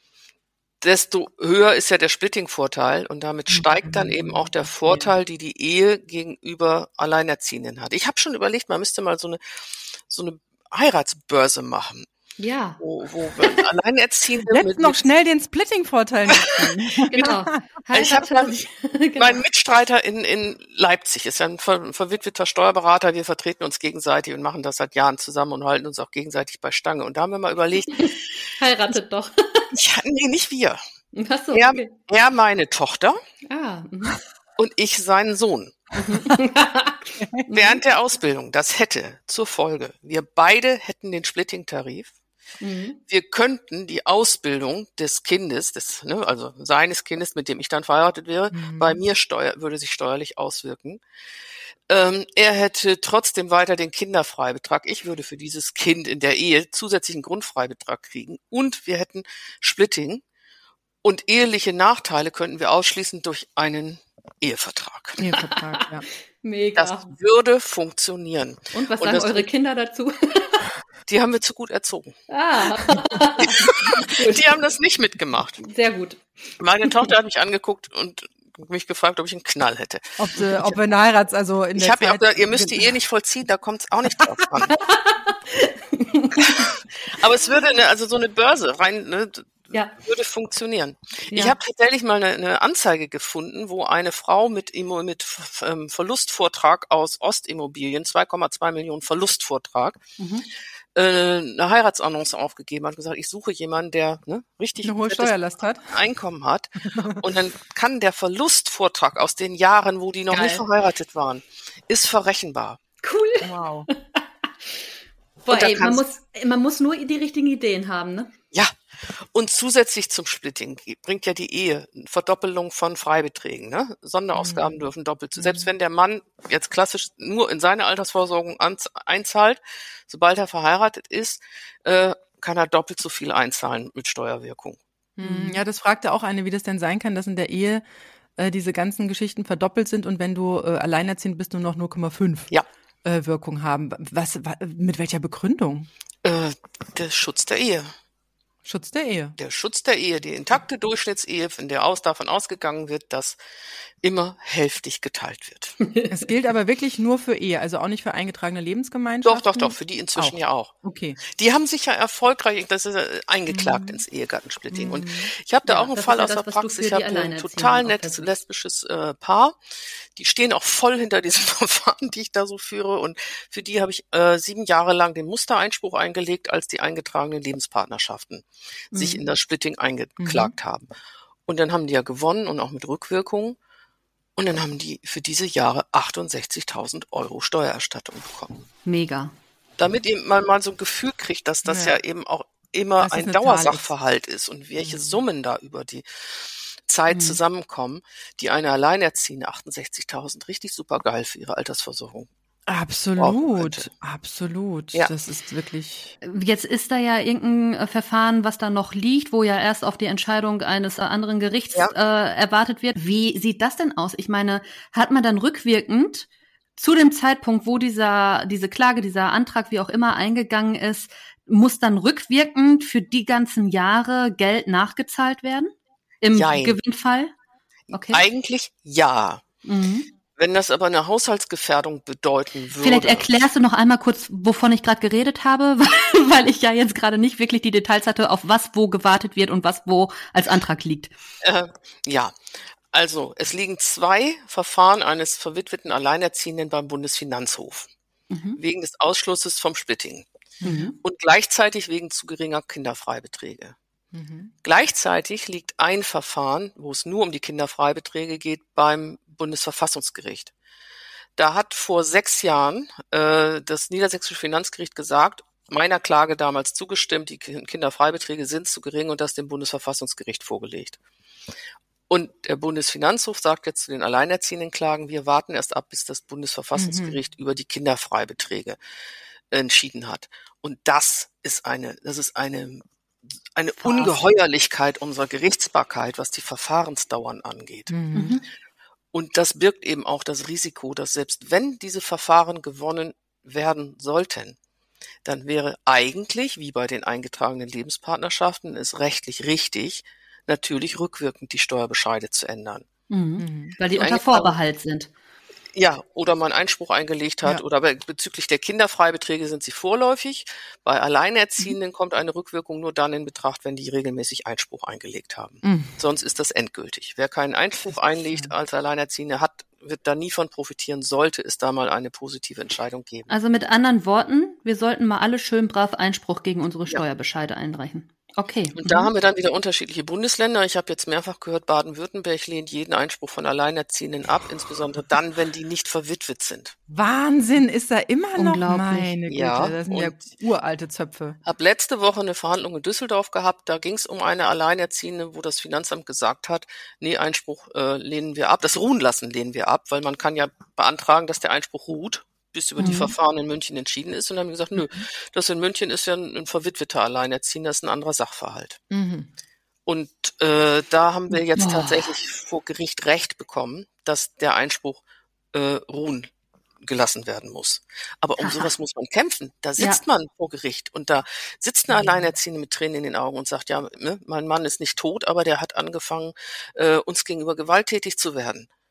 desto höher ist ja der Splitting-Vorteil und damit steigt dann eben auch der Vorteil, die die Ehe gegenüber Alleinerziehenden hat. Ich habe schon überlegt, man müsste mal so eine Heiratsbörse machen. Ja. Wo Alleinerziehende jetzt noch schnell den Splitting-Vorteil nutzen. Genau. Ich habe meinen Mitstreiter in Leipzig, ist ein verwitweter Steuerberater, wir vertreten uns gegenseitig und machen das seit Jahren zusammen und halten uns auch gegenseitig bei Stange. Und da haben wir mal überlegt, heiratet doch. Nee, nicht wir. Ach so, okay. Er meine Tochter und ich seinen Sohn. Während der Ausbildung. Das hätte zur Folge, wir beide hätten den Splitting-Tarif. Wir könnten die Ausbildung des Kindes, also seines Kindes, mit dem ich dann verheiratet wäre, bei mir würde sich steuerlich auswirken. Er hätte trotzdem weiter den Kinderfreibetrag. Ich würde für dieses Kind in der Ehe zusätzlichen Grundfreibetrag kriegen. Und wir hätten Splitting. Und eheliche Nachteile könnten wir ausschließen durch einen Ehevertrag. Ja. Mega. Das würde funktionieren. Und was sagen eure Kinder dazu? Die haben wir zu gut erzogen. Die haben das nicht mitgemacht. Sehr gut. Meine Tochter hat mich angeguckt und mich gefragt, ob ich einen Knall hätte. Ob wir eine also in der Ich habe ja auch gesagt, ihr müsst die Ehe nicht vollziehen, da kommt es auch nicht drauf an. Aber es würde so eine Börse rein, würde funktionieren. Ja. Ich habe tatsächlich mal eine Anzeige gefunden, wo eine Frau mit Verlustvortrag aus Ostimmobilien, 2,2 Millionen Verlustvortrag, eine Heiratsannonce aufgegeben hat, gesagt, ich suche jemanden, der richtig eine hohe Steuerlast hat, Einkommen hat. Und dann kann der Verlustvortrag aus den Jahren, wo die noch nicht verheiratet waren, ist verrechenbar. Cool. Wow. Boah, ey, man muss nur die richtigen Ideen haben, ne? Ja. Und zusätzlich zum Splitting bringt ja die Ehe Verdoppelung von Freibeträgen. Ne? Sonderausgaben dürfen doppelt. Selbst wenn der Mann jetzt klassisch nur in seine Altersversorgung einzahlt, sobald er verheiratet ist, kann er doppelt so viel einzahlen mit Steuerwirkung. Ja, das fragte auch eine, wie das denn sein kann, dass in der Ehe diese ganzen Geschichten verdoppelt sind und wenn du alleinerziehend bist, nur noch 0,5 Wirkung haben. Mit welcher Begründung? Der Schutz der Ehe. Schutz der Ehe. Der Schutz der Ehe, die intakte Durchschnittsehe, von der davon ausgegangen wird, dass immer hälftig geteilt wird. Es gilt aber wirklich nur für Ehe, also auch nicht für eingetragene Lebensgemeinschaften? Doch, für die inzwischen ja auch. Okay. Die haben sich ja erfolgreich, eingeklagt ins Ehegattensplitting. Und ich habe da auch einen Fall aus der Praxis. Ich habe ein total nettes lesbisches Paar. Die stehen auch voll hinter diesem Verfahren, die ich da so führe. Und für die habe ich 7 Jahre lang den Mustereinspruch eingelegt, als die eingetragenen Lebenspartnerschaften sich in das Splitting eingeklagt haben. Und dann haben die ja gewonnen und auch mit Rückwirkung. Und dann haben die für diese Jahre 68.000 € Steuererstattung bekommen. Mega. Damit man mal so ein Gefühl kriegt, dass das ja eben auch immer ein Dauersachverhalt ist und welche Summen da über die Zeit zusammenkommen, die eine Alleinerziehende 68.000 richtig super geil für ihre Altersversorgung. Absolut. Ja. Das ist wirklich. Jetzt ist da ja irgendein Verfahren, was da noch liegt, wo ja erst auf die Entscheidung eines anderen Gerichts erwartet wird. Wie sieht das denn aus? Ich meine, hat man dann rückwirkend zu dem Zeitpunkt, wo diese Klage, dieser Antrag, wie auch immer, eingegangen ist, muss dann rückwirkend für die ganzen Jahre Geld nachgezahlt werden? Im Gewinnfall? Okay. Eigentlich ja. Wenn das aber eine Haushaltsgefährdung bedeuten würde. Vielleicht erklärst du noch einmal kurz, wovon ich gerade geredet habe, weil ich ja jetzt gerade nicht wirklich die Details hatte, auf was wo gewartet wird und was wo als Antrag liegt. Also es liegen 2 Verfahren eines verwitweten Alleinerziehenden beim Bundesfinanzhof wegen des Ausschlusses vom Splitting und gleichzeitig wegen zu geringer Kinderfreibeträge. Gleichzeitig liegt ein Verfahren, wo es nur um die Kinderfreibeträge geht, beim Bundesverfassungsgericht. Da hat vor 6 Jahren das Niedersächsische Finanzgericht gesagt, meiner Klage damals zugestimmt, die Kinderfreibeträge sind zu gering und das dem Bundesverfassungsgericht vorgelegt. Und der Bundesfinanzhof sagt jetzt zu den alleinerziehenden Klagen, wir warten erst ab, bis das Bundesverfassungsgericht über die Kinderfreibeträge entschieden hat. Und das ist eine Ungeheuerlichkeit unserer Gerichtsbarkeit, was die Verfahrensdauern angeht. Und das birgt eben auch das Risiko, dass selbst wenn diese Verfahren gewonnen werden sollten, dann wäre eigentlich, wie bei den eingetragenen Lebenspartnerschaften, es rechtlich richtig, natürlich rückwirkend die Steuerbescheide zu ändern. Weil die unter Vorbehalt sind. Ja, oder man Einspruch eingelegt hat, oder bezüglich der Kinderfreibeträge sind sie vorläufig. Bei Alleinerziehenden kommt eine Rückwirkung nur dann in Betracht, wenn die regelmäßig Einspruch eingelegt haben. Sonst ist das endgültig. Wer keinen Einspruch einlegt als Alleinerziehende wird da nie von profitieren, sollte es da mal eine positive Entscheidung geben. Also mit anderen Worten, wir sollten mal alle schön brav Einspruch gegen unsere Steuerbescheide einreichen. Okay. Und da haben wir dann wieder unterschiedliche Bundesländer. Ich habe jetzt mehrfach gehört, Baden-Württemberg lehnt jeden Einspruch von Alleinerziehenden ab, insbesondere dann, wenn die nicht verwitwet sind. Wahnsinn, ist da immer noch meine Güte. Ja, das sind ja uralte Zöpfe. Hab letzte Woche eine Verhandlung in Düsseldorf gehabt. Da ging es um eine Alleinerziehende, wo das Finanzamt gesagt hat, nee, Einspruch lehnen wir ab. Das Ruhen lassen lehnen wir ab, weil man kann ja beantragen, dass der Einspruch ruht, bis über die Verfahren in München entschieden ist. Und dann haben wir gesagt, nö, das in München ist ja ein verwitweter Alleinerziehender, das ist ein anderer Sachverhalt. Und da haben wir jetzt tatsächlich vor Gericht Recht bekommen, dass der Einspruch ruhen gelassen werden muss. Aber um sowas muss man kämpfen. Da sitzt man vor Gericht und da sitzt eine Alleinerziehende mit Tränen in den Augen und sagt, ja, mein Mann ist nicht tot, aber der hat angefangen, uns gegenüber gewalttätig zu werden.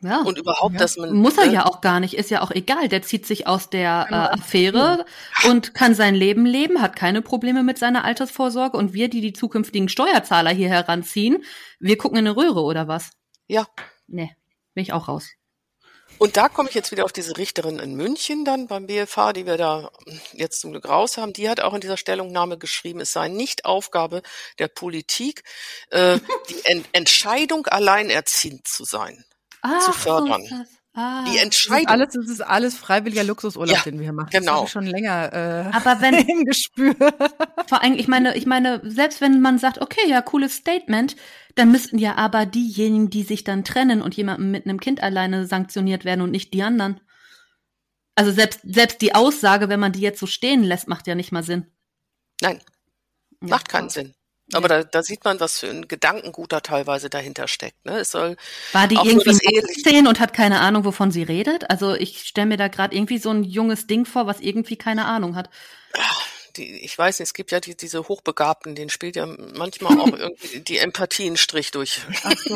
Ja. Und überhaupt, dass man... Muss er ja auch gar nicht, ist ja auch egal. Der zieht sich aus der Affäre und kann sein Leben leben, hat keine Probleme mit seiner Altersvorsorge. Und wir, die zukünftigen Steuerzahler hier heranziehen, wir gucken in eine Röhre oder was? Ja. Nee, bin ich auch raus. Und da komme ich jetzt wieder auf diese Richterin in München dann beim BFH, die wir da jetzt zum Glück raus haben. Die hat auch in dieser Stellungnahme geschrieben, es sei nicht Aufgabe der Politik, die Entscheidung alleinerziehend zu sein, zu fördern. So die Entscheidung. Das ist alles freiwilliger Luxusurlaub, den wir hier machen. Genau. Das habe ich schon länger aber wenn, im Gespür. Vor allem, ich meine, selbst wenn man sagt, okay, ja, cooles Statement, dann müssten ja aber diejenigen, die sich dann trennen und jemandem mit einem Kind alleine sanktioniert werden und nicht die anderen. Also selbst die Aussage, wenn man die jetzt so stehen lässt, macht ja nicht mal Sinn. Nein, macht keinen Sinn. Aber da sieht man, was für ein Gedankengut da teilweise dahinter steckt. Ne? Es soll war die auch irgendwie 16 und hat keine Ahnung, wovon sie redet? Also ich stelle mir da gerade irgendwie so ein junges Ding vor, was irgendwie keine Ahnung hat. Ich weiß nicht, es gibt ja diese Hochbegabten, denen spielt ja manchmal auch irgendwie die Empathie einen Strich durch. Ach so,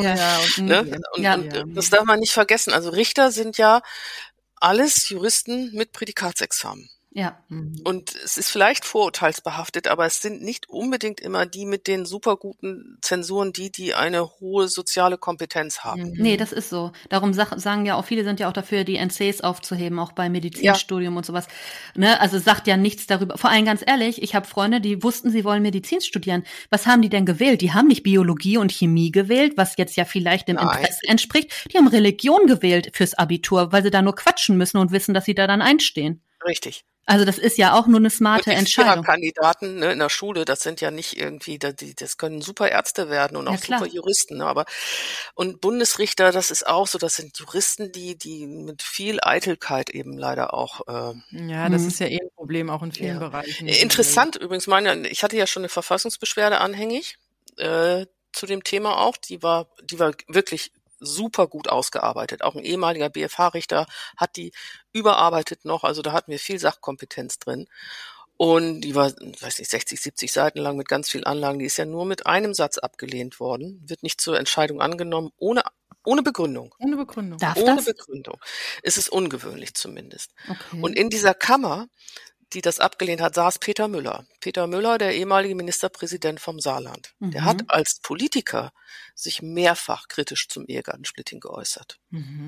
Und das darf man nicht vergessen. Also Richter sind ja alles Juristen mit Prädikatsexamen. Ja. Und es ist vielleicht vorurteilsbehaftet, aber es sind nicht unbedingt immer die mit den superguten Zensuren, die eine hohe soziale Kompetenz haben. Nee, das ist so. Darum sagen ja auch viele, sind ja auch dafür, die NCs aufzuheben, auch beim Medizinstudium und sowas. Ne? Also sagt ja nichts darüber. Vor allem ganz ehrlich, ich habe Freunde, die wussten, sie wollen Medizin studieren. Was haben die denn gewählt? Die haben nicht Biologie und Chemie gewählt, was jetzt ja vielleicht dem Interesse entspricht. Die haben Religion gewählt fürs Abitur, weil sie da nur quatschen müssen und wissen, dass sie da dann einstehen. Richtig. Also das ist ja auch nur eine smarte Entscheidung. Kandidaten in der Schule, das sind ja nicht irgendwie, das können super Ärzte werden und auch super Juristen. Ne? Und Bundesrichter, das ist auch so, das sind Juristen, die mit viel Eitelkeit eben leider auch. Das ist ja ein Problem auch in vielen Bereichen. Interessant übrigens, ich hatte ja schon eine Verfassungsbeschwerde anhängig zu dem Thema auch. Die war wirklich super gut ausgearbeitet. Auch ein ehemaliger BFH-Richter hat die überarbeitet noch. Also da hatten wir viel Sachkompetenz drin. Und die war, 60, 70 Seiten lang mit ganz vielen Anlagen. Die ist ja nur mit einem Satz abgelehnt worden. Wird nicht zur Entscheidung angenommen, ohne Begründung. Ohne Begründung. Ohne Begründung. Es ist ungewöhnlich zumindest. Okay. Und in dieser Kammer, die das abgelehnt hat, saß Peter Müller. Peter Müller, der ehemalige Ministerpräsident vom Saarland. Der hat als Politiker sich mehrfach kritisch zum Ehegattensplitting geäußert.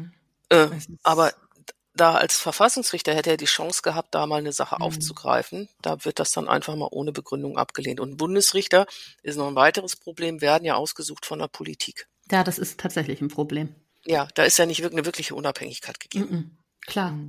Aber da als Verfassungsrichter hätte er die Chance gehabt, da mal eine Sache aufzugreifen. Da wird das dann einfach mal ohne Begründung abgelehnt. Und Bundesrichter ist noch ein weiteres Problem, werden ja ausgesucht von der Politik. Ja, das ist tatsächlich ein Problem. Ja, da ist ja nicht wirklich eine wirkliche Unabhängigkeit gegeben. Klar.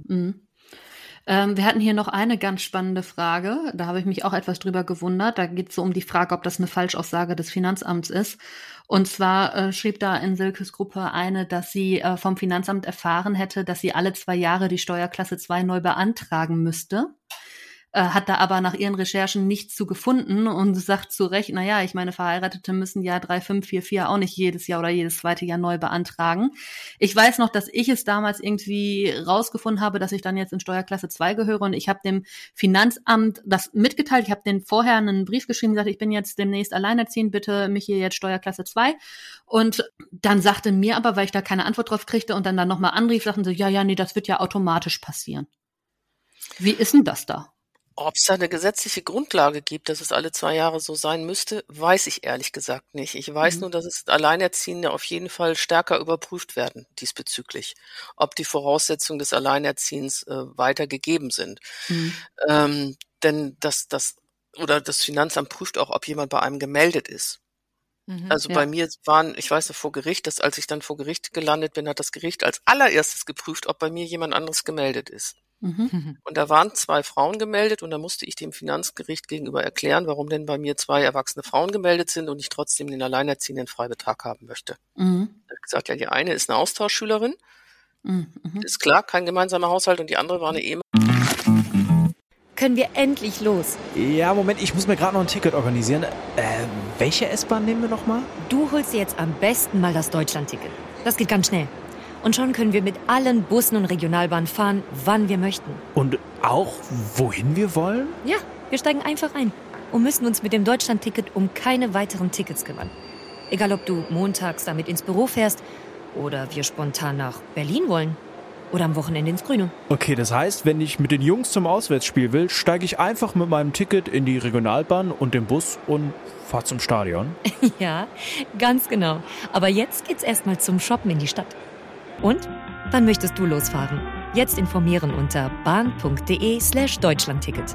Wir hatten hier noch eine ganz spannende Frage. Da habe ich mich auch etwas drüber gewundert. Da geht es so um die Frage, ob das eine Falschaussage des Finanzamts ist. Und zwar schrieb da in Silkes Gruppe eine, dass sie vom Finanzamt erfahren hätte, dass sie alle 2 Jahre die Steuerklasse 2 neu beantragen müsste. Hat da aber nach ihren Recherchen nichts zu gefunden und sagt zu Recht, naja, ich meine, Verheiratete müssen ja 3544 auch nicht jedes Jahr oder jedes zweite Jahr neu beantragen. Ich weiß noch, dass ich es damals irgendwie rausgefunden habe, dass ich dann jetzt in Steuerklasse 2 gehöre und ich habe dem Finanzamt das mitgeteilt. Ich habe denen vorher einen Brief geschrieben, gesagt, ich bin jetzt demnächst alleinerziehend, bitte mich hier jetzt Steuerklasse 2. Und dann sagte mir aber, weil ich da keine Antwort drauf kriegte und dann nochmal anrief, sagten sie, nee, das wird ja automatisch passieren. Wie ist denn das da? Ob es da eine gesetzliche Grundlage gibt, dass es alle 2 Jahre so sein müsste, weiß ich ehrlich gesagt nicht. Ich weiß nur, dass es Alleinerziehende auf jeden Fall stärker überprüft werden diesbezüglich, ob die Voraussetzungen des Alleinerziehens weiter gegeben sind. Denn das Finanzamt prüft auch, ob jemand bei einem gemeldet ist. Also bei mir ich weiß noch vor Gericht, dass als ich dann vor Gericht gelandet bin, hat das Gericht als allererstes geprüft, ob bei mir jemand anderes gemeldet ist. Und da waren 2 Frauen gemeldet und da musste ich dem Finanzgericht gegenüber erklären, warum denn bei mir 2 erwachsene Frauen gemeldet sind und ich trotzdem den Alleinerziehenden Freibetrag haben möchte. Er hat gesagt, die eine ist eine Austauschschülerin, ist klar, kein gemeinsamer Haushalt und die andere war eine Können wir endlich los? Ja, Moment, ich muss mir gerade noch ein Ticket organisieren. Welche S-Bahn nehmen wir nochmal? Du holst dir jetzt am besten mal das Deutschland-Ticket. Das geht ganz schnell. Und schon können wir mit allen Bussen und Regionalbahnen fahren, wann wir möchten. Und auch, wohin wir wollen? Ja, wir steigen einfach ein und müssen uns mit dem Deutschland-Ticket um keine weiteren Tickets kümmern. Egal, ob du montags damit ins Büro fährst Oder wir spontan nach Berlin wollen. Oder am Wochenende ins Grüne. Okay, das heißt, wenn ich mit den Jungs zum Auswärtsspiel will, steige ich einfach mit meinem Ticket in die Regionalbahn und den Bus und fahre zum Stadion. Ja, ganz genau. Aber jetzt geht's erstmal zum Shoppen in die Stadt. Und? Wann möchtest du losfahren? Jetzt informieren unter bahn.de/Deutschlandticket.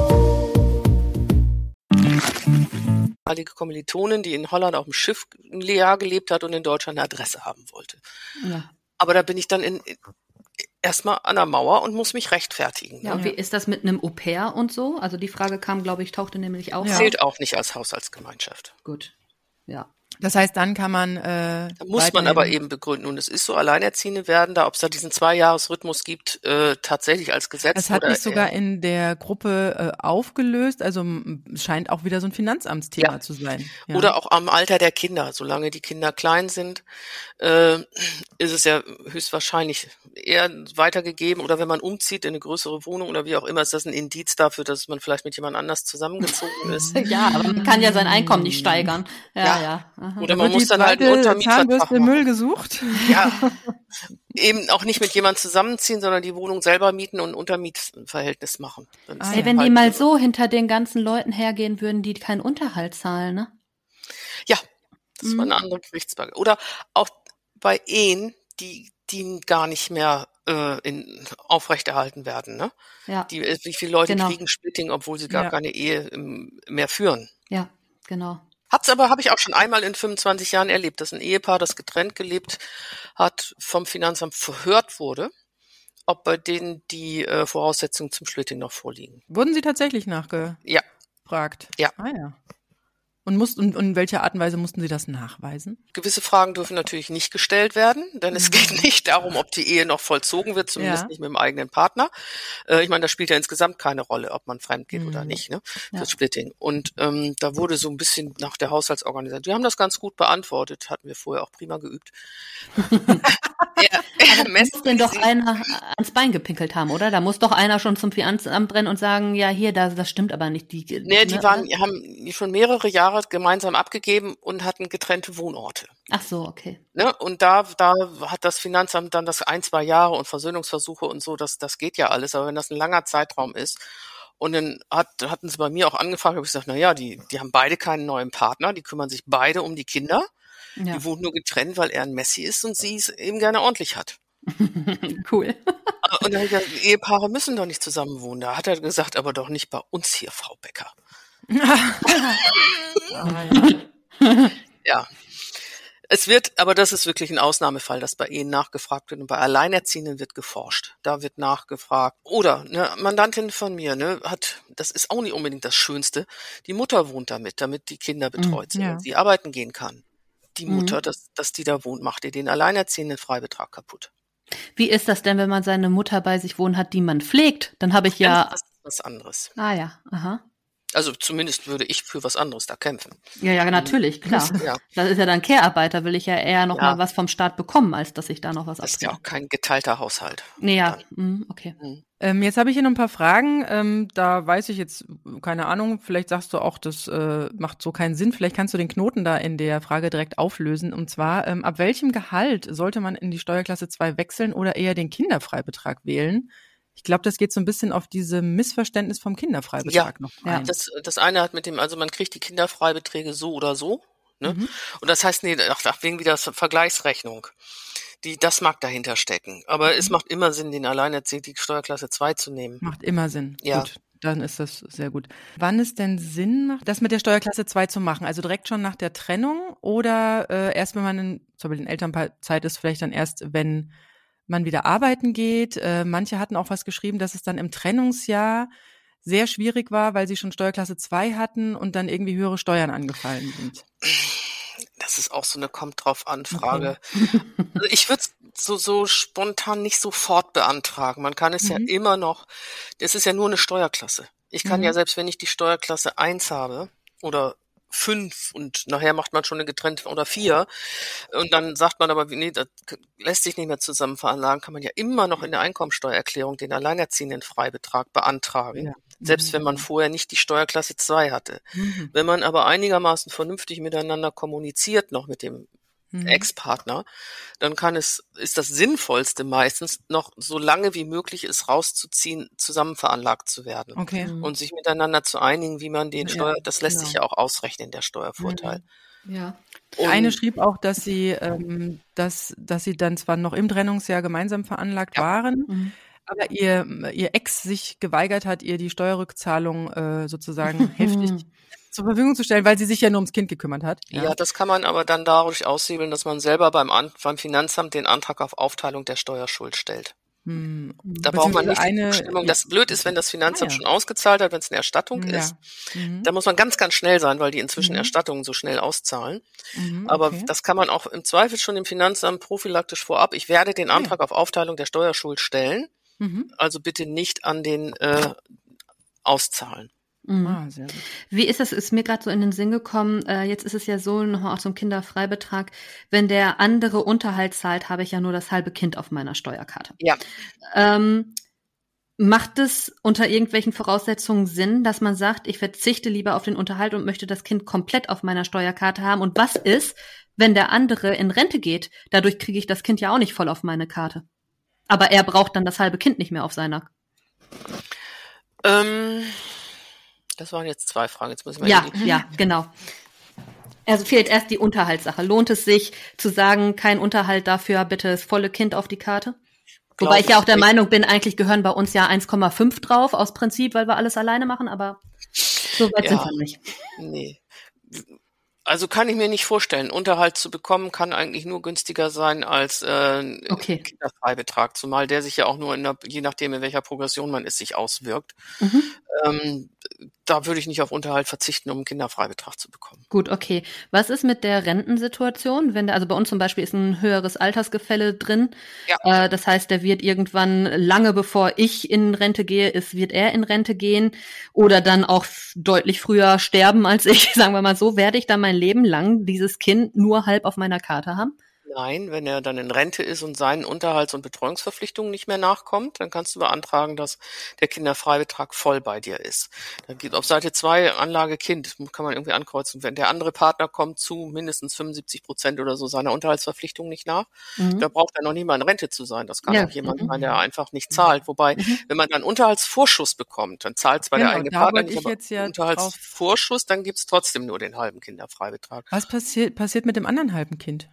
Einige Kommilitonin, die in Holland auf dem Schiff ein Jahr gelebt hat und in Deutschland eine Adresse haben wollte. Ja. Aber da bin ich dann erstmal an der Mauer und muss mich rechtfertigen. Ja, und wie ist das mit einem Au-pair und so? Also die Frage kam, glaube ich, tauchte nämlich auch auf. Zählt auch nicht als Haushaltsgemeinschaft. Gut, ja. Das heißt, dann kann man Da muss man aber eben begründen. Und es ist so, Alleinerziehende werden da, ob es da diesen 2-Jahres-Rhythmus gibt, tatsächlich als Gesetz. Es hat sich sogar in der Gruppe aufgelöst, also es scheint auch wieder so ein Finanzamtsthema zu sein. Ja. Oder auch am Alter der Kinder. Solange die Kinder klein sind, ist es ja höchstwahrscheinlich eher weitergegeben. Oder wenn man umzieht in eine größere Wohnung oder wie auch immer, ist das ein Indiz dafür, dass man vielleicht mit jemand anders zusammengezogen ist. Ja, aber man kann ja sein Einkommen nicht steigern. Ja. Aha. Oder man muss dann halt einen Untermietvertrag machen. Müll gesucht. Ja, eben auch nicht mit jemandem zusammenziehen, sondern die Wohnung selber mieten und ein Untermietverhältnis machen. Ey, wenn die mal so hinter den ganzen Leuten hergehen würden, die keinen Unterhalt zahlen, ne? Ja, das war eine andere Gerichtsfrage. Oder auch bei Ehen, die gar nicht mehr aufrechterhalten werden, ne? Ja. Wie viele Leute kriegen Splitting, obwohl sie gar keine Ehe mehr führen. Ja, genau. Habe ich auch schon einmal in 25 Jahren erlebt, dass ein Ehepaar, das getrennt gelebt hat, vom Finanzamt verhört wurde, ob bei denen die Voraussetzungen zum Splitting noch vorliegen. Wurden Sie tatsächlich nachgefragt? Ja. Ah ja. Und in welcher Art und Weise mussten Sie das nachweisen? Gewisse Fragen dürfen natürlich nicht gestellt werden, denn es geht nicht darum, ob die Ehe noch vollzogen wird, zumindest nicht mit dem eigenen Partner. Ich meine, das spielt ja insgesamt keine Rolle, ob man fremd geht oder nicht, ne? Fürs Splitting. Und da wurde so ein bisschen nach der Haushaltsorganisation. Die haben das ganz gut beantwortet, hatten wir vorher auch prima geübt. Aber muss denn doch einer ans Bein gepinkelt haben, oder? Da muss doch einer schon zum Finanzamt rennen und sagen, ja, hier, das stimmt aber nicht. Die haben schon mehrere Jahre gemeinsam abgegeben und hatten getrennte Wohnorte. Ach so, okay. Ne? Und da hat das Finanzamt dann das 1-2 Jahre und Versöhnungsversuche und so, das geht ja alles. Aber wenn das ein langer Zeitraum ist, und dann hatten sie bei mir auch angefragt, habe ich gesagt, die haben beide keinen neuen Partner, die kümmern sich beide um die Kinder. Ja. Die wurden nur getrennt, weil er ein Messi ist und sie es eben gerne ordentlich hat. Cool. Und dann habe ich gesagt, Ehepaare müssen doch nicht zusammen wohnen. Da hat er gesagt, aber doch nicht bei uns hier, Frau Becker. Ja. Aber das ist wirklich ein Ausnahmefall, dass bei Ehen nachgefragt wird und bei Alleinerziehenden wird geforscht. Da wird nachgefragt. Oder eine Mandantin von mir, das ist auch nicht unbedingt das Schönste. Die Mutter wohnt damit die Kinder betreut sind und sie arbeiten gehen kann. Die Mutter, dass die da wohnt, macht ihr den Alleinerziehenden Freibetrag kaputt. Wie ist das denn, wenn man seine Mutter bei sich wohnen hat, die man pflegt? Dann habe ich ja... Das ist was anderes. Ah ja, aha. Also zumindest würde ich für was anderes da kämpfen. Ja, natürlich, klar. Ja. Das ist ja dann Care-Arbeit, da will ich ja eher noch mal was vom Staat bekommen, als dass ich da noch was abkriege. Das ist ja auch kein geteilter Haushalt. Nee, ja, okay. Jetzt habe ich hier noch ein paar Fragen. Da weiß ich jetzt, keine Ahnung, vielleicht sagst du auch, das macht so keinen Sinn. Vielleicht kannst du den Knoten da in der Frage direkt auflösen. Und zwar, ab welchem Gehalt sollte man in die Steuerklasse 2 wechseln oder eher den Kinderfreibetrag wählen? Ich glaube, das geht so ein bisschen auf diese Missverständnis vom Kinderfreibetrag noch ein. Ja, das eine hat also man kriegt die Kinderfreibeträge so oder so, ne? Und das heißt, wegen wieder Vergleichsrechnung. Das mag dahinter stecken. Aber es macht immer Sinn, den Alleinerziehenden die Steuerklasse 2 zu nehmen. Macht immer Sinn. Ja. Gut, dann ist das sehr gut. Wann es denn Sinn macht, das mit der Steuerklasse 2 zu machen? Also direkt schon nach der Trennung oder erst, wenn man zum Beispiel in Elternzeit ist, vielleicht dann erst, wenn man wieder arbeiten geht. Manche hatten auch was geschrieben, dass es dann im Trennungsjahr sehr schwierig war, weil sie schon Steuerklasse 2 hatten und dann irgendwie höhere Steuern angefallen sind. Das ist auch so eine kommt drauf an Frage. Okay. Also ich würde es so spontan nicht sofort beantragen. Man kann es ja immer noch, es ist ja nur eine Steuerklasse. Ich kann ja, selbst wenn ich die Steuerklasse 1 habe oder 5 und nachher macht man schon eine getrennte oder 4 und dann sagt man aber, nee, das lässt sich nicht mehr zusammen veranlagen, kann man ja immer noch in der Einkommensteuererklärung den alleinerziehenden Freibetrag beantragen, selbst wenn man vorher nicht die Steuerklasse 2 hatte. Wenn man aber einigermaßen vernünftig miteinander kommuniziert noch mit dem Ex-Partner, dann ist das Sinnvollste meistens noch so lange wie möglich es rauszuziehen, zusammen veranlagt zu werden. Okay. Und sich miteinander zu einigen, wie man den das lässt sich ja auch ausrechnen, der Steuervorteil. Ja. Eine schrieb auch, dass sie dann zwar noch im Trennungsjahr gemeinsam veranlagt waren, aber ihr Ex sich geweigert hat, ihr die Steuerrückzahlung sozusagen heftig zur Verfügung zu stellen, weil sie sich ja nur ums Kind gekümmert hat. Ja, das kann man aber dann dadurch aushebeln, dass man selber beim Finanzamt den Antrag auf Aufteilung der Steuerschuld stellt. Da braucht man nicht die Zustimmung. Das blöd ist, wenn das Finanzamt schon ausgezahlt hat, wenn es eine Erstattung ist. Da muss man ganz, ganz schnell sein, weil die inzwischen Erstattungen so schnell auszahlen. Aber das kann man auch im Zweifel schon im Finanzamt prophylaktisch vorab. Ich werde den Antrag auf Aufteilung der Steuerschuld stellen. Also bitte nicht an den auszahlen. Sehr gut. Wie ist das? Ist mir gerade so in den Sinn gekommen, jetzt ist es ja so, nochmal auch zum Kinderfreibetrag, wenn der andere Unterhalt zahlt, habe ich ja nur das halbe Kind auf meiner Steuerkarte. Ja. Macht es unter irgendwelchen Voraussetzungen Sinn, dass man sagt, ich verzichte lieber auf den Unterhalt und möchte das Kind komplett auf meiner Steuerkarte haben? Und was ist, wenn der andere in Rente geht? Dadurch kriege ich das Kind ja auch nicht voll auf meine Karte. Aber er braucht dann das halbe Kind nicht mehr auf seiner. Das waren jetzt 2 Fragen. Jetzt müssen wir Ja, genau. Also fehlt erst die Unterhaltssache. Lohnt es sich zu sagen, kein Unterhalt dafür, bitte das volle Kind auf die Karte? Wobei ich ja auch der Meinung bin, eigentlich gehören bei uns ja 1,5 drauf, aus Prinzip, weil wir alles alleine machen, aber so weit sind wir nicht. Nee. Also kann ich mir nicht vorstellen. Unterhalt zu bekommen kann eigentlich nur günstiger sein als Kinderfreibetrag, zumal der sich ja auch nur je nachdem, in welcher Progression man ist, sich auswirkt. Da würde ich nicht auf Unterhalt verzichten, um einen Kinderfreibetrag zu bekommen. Gut, okay. Was ist mit der Rentensituation? Also bei uns zum Beispiel ist ein höheres Altersgefälle drin. Ja. Das heißt, der wird irgendwann, lange bevor ich in Rente gehe, wird er in Rente gehen oder dann auch deutlich früher sterben als ich. Sagen wir mal so, werde ich dann mein Leben lang dieses Kind nur halb auf meiner Karte haben? Nein, wenn er dann in Rente ist und seinen Unterhalts- und Betreuungsverpflichtungen nicht mehr nachkommt, dann kannst du beantragen, dass der Kinderfreibetrag voll bei dir ist. Dann gibt auf Seite 2 Anlage Kind, kann man irgendwie ankreuzen. Wenn der andere Partner kommt zu mindestens 75% oder so seiner Unterhaltsverpflichtungen nicht nach, da braucht er noch nicht mal in Rente zu sein. Das kann auch jemand sein, der einfach nicht zahlt. Wobei, wenn man dann Unterhaltsvorschuss bekommt, dann zahlt zwar der eigene Partner nicht, aber Unterhaltsvorschuss, dann gibt's trotzdem nur den halben Kinderfreibetrag. Was passiert mit dem anderen halben Kind?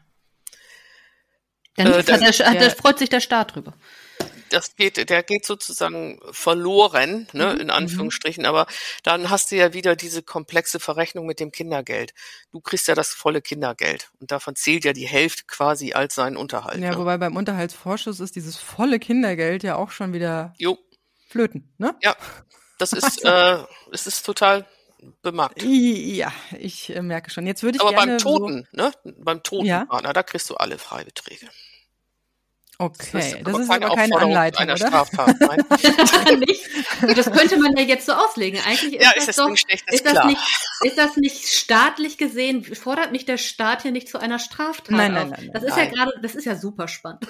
Dann freut sich der Staat drüber. Der geht sozusagen verloren, ne, in Anführungsstrichen, aber dann hast du ja wieder diese komplexe Verrechnung mit dem Kindergeld. Du kriegst ja das volle Kindergeld und davon zählt ja die Hälfte quasi als sein Unterhalt. Ja, ne? Wobei beim Unterhaltsvorschuss ist dieses volle Kindergeld ja auch schon wieder flöten, ne? Ja, das ist, es ist total bemarkt. Ja, ich merke schon. Jetzt würde ich aber gerne beim toten Partner, da kriegst du alle Freibeträge. Okay, das ist aber keine Anleitung, einer oder? Straftat, nein. Nicht? Das könnte man ja jetzt so auslegen. Eigentlich ist das nicht staatlich gesehen, fordert mich der Staat hier nicht zu einer Straftat Nein. Das ist ja super spannend.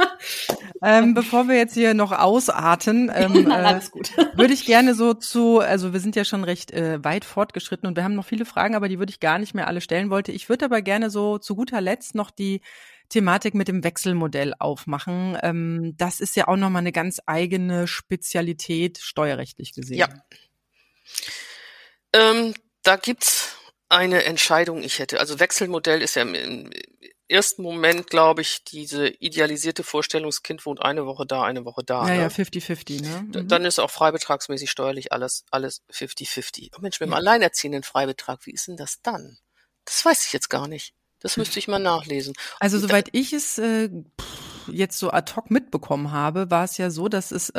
Bevor wir jetzt hier noch ausarten, alles gut. würde ich gerne also wir sind ja schon recht weit fortgeschritten und wir haben noch viele Fragen, aber die würde ich gar nicht mehr alle stellen wollte. Ich würde aber gerne so zu guter Letzt noch die Thematik mit dem Wechselmodell aufmachen. Das ist ja auch nochmal eine ganz eigene Spezialität, steuerrechtlich gesehen. Ja. Da gibt's eine Entscheidung, also Wechselmodell ist ja im ersten Moment, glaube ich, diese idealisierte Vorstellung, das Kind wohnt eine Woche da, eine Woche da. Ja, 50-50, ne? Dann ist auch freibetragsmäßig steuerlich alles 50-50. Oh Mensch, mit dem alleinerziehenden Freibetrag, wie ist denn das dann? Das weiß ich jetzt gar nicht. Das müsste ich mal nachlesen. Also soweit ich es jetzt so ad hoc mitbekommen habe, war es ja so, dass es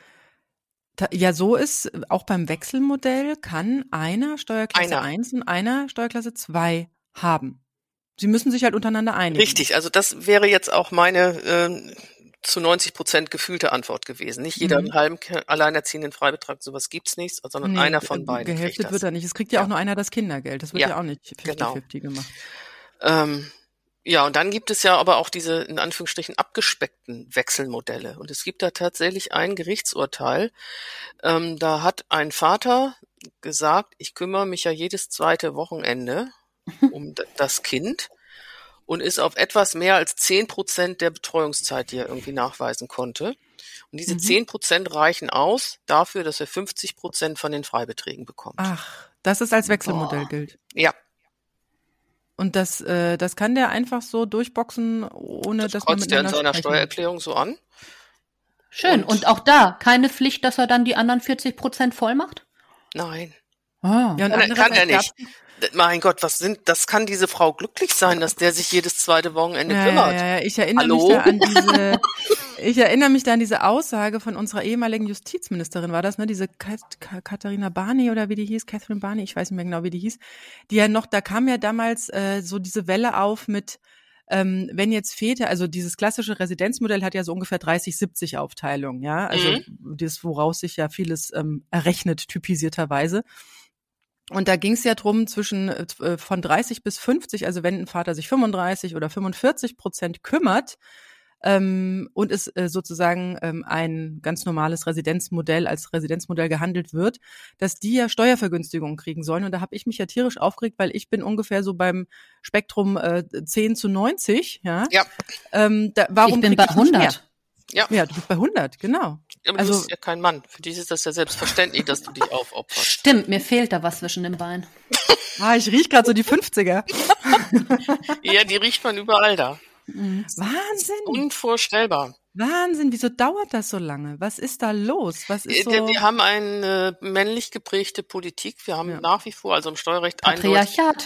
so ist, auch beim Wechselmodell kann einer Steuerklasse 1 und einer Steuerklasse 2 haben. Sie müssen sich halt untereinander einigen. Richtig, also das wäre jetzt auch meine zu 90% gefühlte Antwort gewesen. Nicht jeder einen halben alleinerziehenden Freibetrag, sowas gibt's nicht, sondern einer von beiden. Gehälftet wird er nicht. Es kriegt ja auch nur einer das Kindergeld. Das wird ja auch nicht 50-50 gemacht. Ja, und dann gibt es ja aber auch diese, in Anführungsstrichen, abgespeckten Wechselmodelle. Und es gibt da tatsächlich ein Gerichtsurteil. Da hat ein Vater gesagt, ich kümmere mich ja jedes zweite Wochenende um das Kind. und ist auf etwas mehr als 10% der Betreuungszeit, die er irgendwie nachweisen konnte. Und diese 10% reichen aus dafür, dass er 50% von den Freibeträgen bekommt. Ach, dass es als Wechselmodell gilt. Ja. Und das kann der einfach so durchboxen, ohne dass man kreuzt er in miteinander seiner sprechen Steuererklärung so an. Schön. Und auch da keine Pflicht, dass er dann die anderen 40% voll macht? Nein. Ah. Ja, und Kann er andererseits nicht. Mein Gott, das kann diese Frau glücklich sein, dass der sich jedes zweite Wochenende kümmert. Ja. Ich erinnere Hallo? Ich erinnere mich da an diese Aussage von unserer ehemaligen Justizministerin, war das, ne? Diese Katharina Barney oder wie die hieß, Catherine Barney, ich weiß nicht mehr genau, wie die hieß, die ja noch, da kam ja damals so diese Welle auf mit, wenn jetzt Väter, also dieses klassische Residenzmodell hat ja so ungefähr 30-70 Aufteilung, ja, also das, woraus sich ja vieles errechnet, typisierterweise. Und da ging es ja drum von 30 bis 50, also wenn ein Vater sich 35 oder 45% kümmert und es sozusagen ein ganz normales Residenzmodell als Residenzmodell gehandelt wird, dass die ja Steuervergünstigungen kriegen sollen. Und da habe ich mich ja tierisch aufgeregt, weil ich bin ungefähr so beim Spektrum 10:90. Ja. Warum ich bin bei 100. Ja, du bist bei 100, genau. Aber du bist ja kein Mann. Für dich ist das ja selbstverständlich, dass du dich aufopferst. Stimmt, mir fehlt da was zwischen den Beinen. Ich riech gerade so die 50er. Ja, die riecht man überall da. Wahnsinn. Unvorstellbar. Wahnsinn, wieso dauert das so lange? Was ist da los? Was ist so? Wir haben eine männlich geprägte Politik. Wir haben nach wie vor, also im Steuerrecht Patriarchat.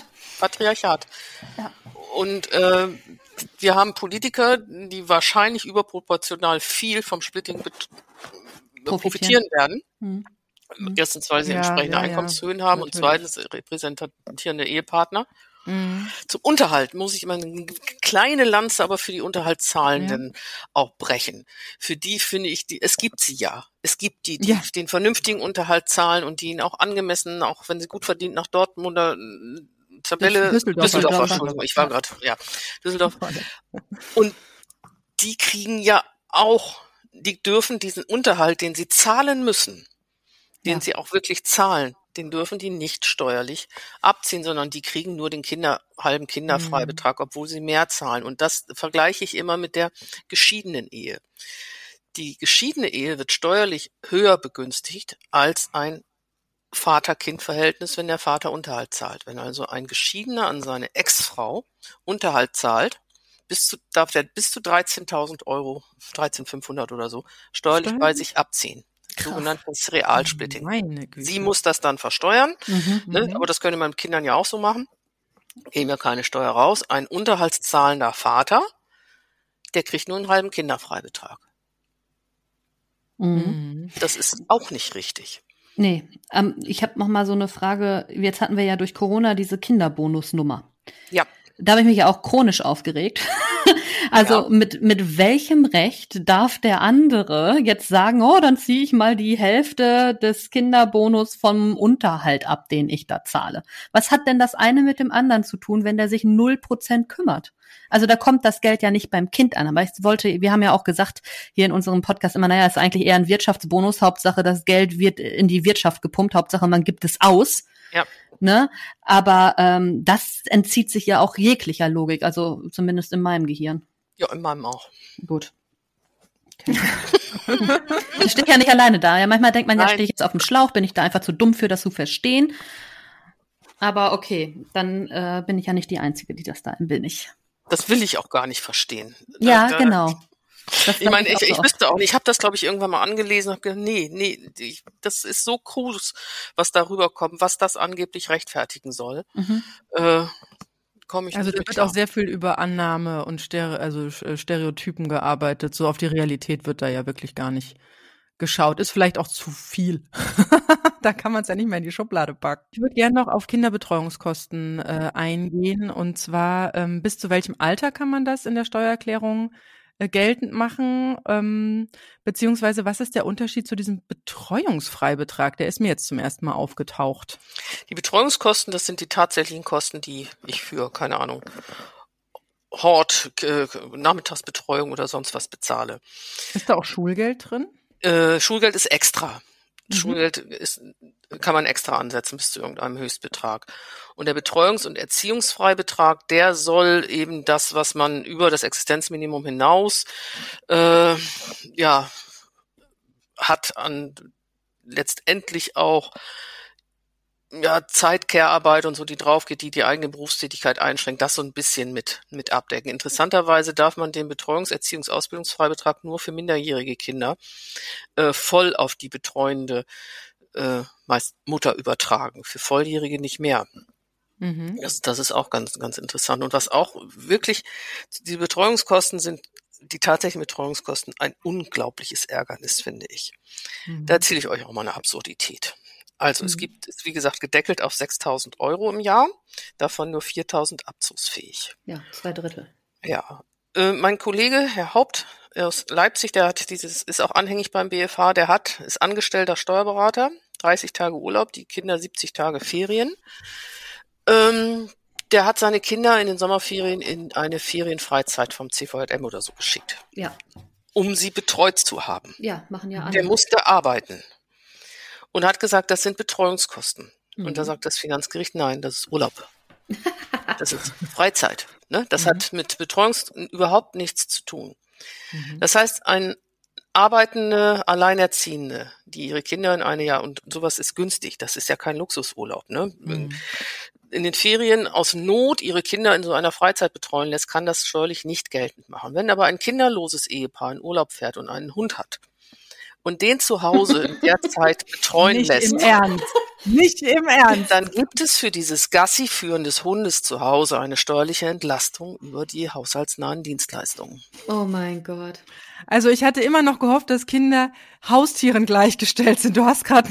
Ja. Und wir haben Politiker, die wahrscheinlich überproportional viel vom Splitting profitieren werden. Erstens, weil sie entsprechende Einkommenshöhen haben und zweitens repräsentierende Ehepartner. Zum Unterhalt muss ich immer eine kleine Lanze aber für die Unterhaltszahlenden auch brechen. Für die finde ich, es gibt sie ja. Es gibt die den vernünftigen Unterhalt zahlen und die ihn auch angemessen, auch wenn sie gut verdient, nach Dortmund oder Tabelle Düsseldorf, Entschuldigung, ich war gerade, Düsseldorf. Und die kriegen ja auch, die dürfen diesen Unterhalt, den sie zahlen müssen, den sie auch wirklich zahlen, den dürfen die nicht steuerlich abziehen, sondern die kriegen nur den halben Kinderfreibetrag, obwohl sie mehr zahlen. Und das vergleiche ich immer mit der geschiedenen Ehe. Die geschiedene Ehe wird steuerlich höher begünstigt als ein Vater-Kind-Verhältnis, wenn der Vater Unterhalt zahlt. Wenn also ein Geschiedener an seine Ex-Frau Unterhalt zahlt, darf er bis zu 13.000 Euro, 13.500 oder so, steuerlich bei sich abziehen. Sogenanntes Realsplitting. Sie muss das dann versteuern, aber das könnte man mit Kindern ja auch so machen. Geben ja keine Steuer raus. Ein unterhaltszahlender Vater, der kriegt nur einen halben Kinderfreibetrag. Das ist auch nicht richtig. Nee, ich habe noch mal so eine Frage. Jetzt hatten wir ja durch Corona diese Kinderbonusnummer. Ja. Da habe ich mich ja auch chronisch aufgeregt. Also mit welchem Recht darf der andere jetzt sagen, oh, dann ziehe ich mal die Hälfte des Kinderbonus vom Unterhalt ab, den ich da zahle? Was hat denn das eine mit dem anderen zu tun, wenn der sich 0% kümmert? Also da kommt das Geld ja nicht beim Kind an. Aber wir haben ja auch gesagt hier in unserem Podcast immer, naja, ist eigentlich eher ein Wirtschaftsbonus. Hauptsache, das Geld wird in die Wirtschaft gepumpt. Hauptsache, man gibt es aus. Ja. Ne? Aber das entzieht sich ja auch jeglicher Logik, also zumindest in meinem Gehirn. Ja, in meinem auch. Gut. Okay. Ich stehe ja nicht alleine da. Ja, manchmal denkt man, ja, stehe ich jetzt auf dem Schlauch, bin ich da einfach zu dumm für, das zu verstehen. Aber okay, dann bin ich ja nicht die Einzige, die das da bin ich. Das will ich auch gar nicht verstehen. Genau. Ich meine, ich wüsste auch nicht, ich habe das, glaube ich, irgendwann mal angelesen und habe gedacht, nee, das ist so krus, was darüber kommt, was das angeblich rechtfertigen soll. Also da wird auch sehr viel über Annahme und Stereotypen gearbeitet. So auf die Realität wird da ja wirklich gar nicht geschaut. Ist vielleicht auch zu viel. Da kann man es ja nicht mehr in die Schublade packen. Ich würde gerne noch auf Kinderbetreuungskosten eingehen. Und zwar, bis zu welchem Alter kann man das in der Steuererklärung geltend machen? Beziehungsweise, was ist der Unterschied zu diesem Betreuungsfreibetrag? Der ist mir jetzt zum ersten Mal aufgetaucht. Die Betreuungskosten, das sind die tatsächlichen Kosten, die ich für, keine Ahnung, Hort, Nachmittagsbetreuung oder sonst was bezahle. Ist da auch Schulgeld drin? Schulgeld ist extra. Schulgeld kann man extra ansetzen bis zu irgendeinem Höchstbetrag. Und der Betreuungs- und Erziehungsfreibetrag, der soll eben das, was man über das Existenzminimum hinaus hat an letztendlich auch Zeit, Care-Arbeit und so, die draufgeht, die eigene Berufstätigkeit einschränkt, das so ein bisschen mit abdecken. Interessanterweise darf man den Betreuungs-, Erziehungs-, Ausbildungsfreibetrag nur für minderjährige Kinder voll auf die betreuende meist Mutter übertragen, für Volljährige nicht mehr. Das ist auch ganz, ganz interessant. Und was auch wirklich, die Betreuungskosten sind, die tatsächlichen Betreuungskosten, ein unglaubliches Ärgernis, finde ich. Da erzähle ich euch auch mal eine Absurdität. Also es ist wie gesagt gedeckelt auf 6.000 € im Jahr, davon nur 4.000 abzugsfähig. Ja, 2/3. Ja, mein Kollege, Herr Haupt aus Leipzig, der hat ist auch anhängig beim BFH, ist angestellter Steuerberater, 30 Tage Urlaub, die Kinder 70 Tage Ferien. Der hat seine Kinder in den Sommerferien in eine Ferienfreizeit vom CVJM oder so geschickt. Ja. Um sie betreut zu haben. Ja, machen ja alle. Der musste arbeiten. Und hat gesagt, das sind Betreuungskosten. Und da sagt das Finanzgericht, nein, das ist Urlaub. Das ist Freizeit. Ne? Das hat mit Betreuung überhaupt nichts zu tun. Das heißt, ein arbeitende Alleinerziehende, die ihre Kinder und sowas ist günstig, das ist ja kein Luxusurlaub. Ne? In den Ferien aus Not ihre Kinder in so einer Freizeit betreuen lässt, kann das steuerlich nicht geltend machen. Wenn aber ein kinderloses Ehepaar in Urlaub fährt und einen Hund hat, und den zu Hause in der Zeit betreuen lässt. Nicht im Ernst. Dann gibt es für dieses Gassi-Führen des Hundes zu Hause eine steuerliche Entlastung über die haushaltsnahen Dienstleistungen. Oh mein Gott. Also ich hatte immer noch gehofft, dass Kinder Haustieren gleichgestellt sind. Du hast gerade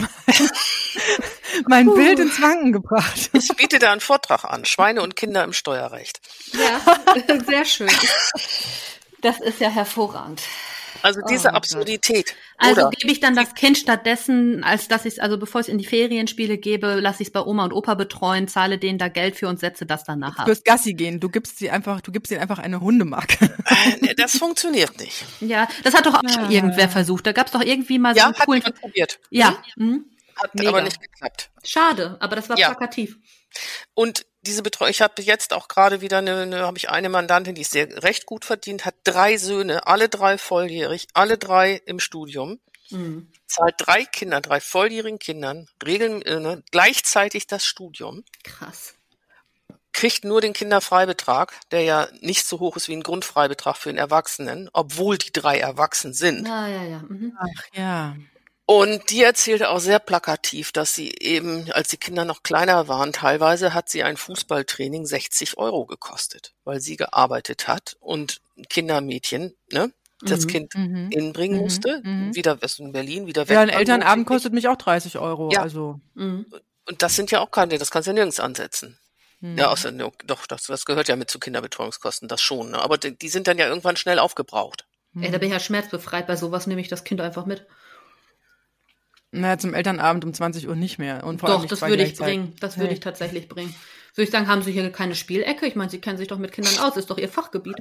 mein Bild ins Wanken gebracht. Ich biete da einen Vortrag an, Schweine und Kinder im Steuerrecht. Ja, sehr schön. Das ist ja hervorragend. Also diese Absurdität. Also gebe ich dann das Kind stattdessen, bevor ich es in die Ferienspiele gebe, lasse ich es bei Oma und Opa betreuen, zahle denen da Geld für und setze das danach ab. Du wirst Gassi gehen, du gibst ihnen einfach eine Hundemarke. Das funktioniert nicht. Ja, das hat doch auch schon irgendwer versucht. Da gab es doch irgendwie mal so einen coolen... Ja, hat probiert. Ja. Hat aber nicht geklappt. Schade, aber das war plakativ. Und diese Betreuung, ich habe jetzt auch gerade wieder eine Mandantin, die ist recht gut verdient, hat 3 Söhne, alle 3 volljährig, alle 3 im Studium, zahlt 3 volljährigen Kindern gleichzeitig das Studium. Krass. Kriegt nur den Kinderfreibetrag, der ja nicht so hoch ist wie ein Grundfreibetrag für den Erwachsenen, obwohl die 3 erwachsen sind. Ja. Ach ja. Und die erzählte auch sehr plakativ, dass sie eben, als die Kinder noch kleiner waren, teilweise hat sie ein Fußballtraining 60 € gekostet, weil sie gearbeitet hat und Kindermädchen, das Kind hinbringen musste, wieder in Berlin, wieder weg. Ja, ein Elternabend kostet mich auch 30 €. Ja. Also. Und das sind ja auch das kannst du ja nirgends ansetzen. Ja, das gehört ja mit zu Kinderbetreuungskosten, das schon. Ne? Aber die sind dann ja irgendwann schnell aufgebraucht. Ey, da bin ich ja schmerzbefreit. Bei sowas nehme ich das Kind einfach mit. Naja, zum Elternabend um 20 Uhr nicht mehr. Und vor allem Doch, das würde ich bringen. Das würde ich tatsächlich bringen. Würde ich sagen, haben Sie hier keine Spielecke? Ich meine, Sie kennen sich doch mit Kindern aus. Ist doch Ihr Fachgebiet.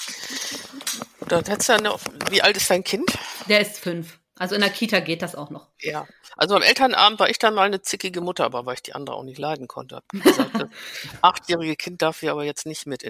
Wie alt ist dein Kind? Der ist 5. Also in der Kita geht das auch noch. Ja. Also am Elternabend war ich dann mal eine zickige Mutter, aber weil ich die andere auch nicht leiden konnte. Hab gesagt, das 8-jährige Kind darf hier aber jetzt nicht mit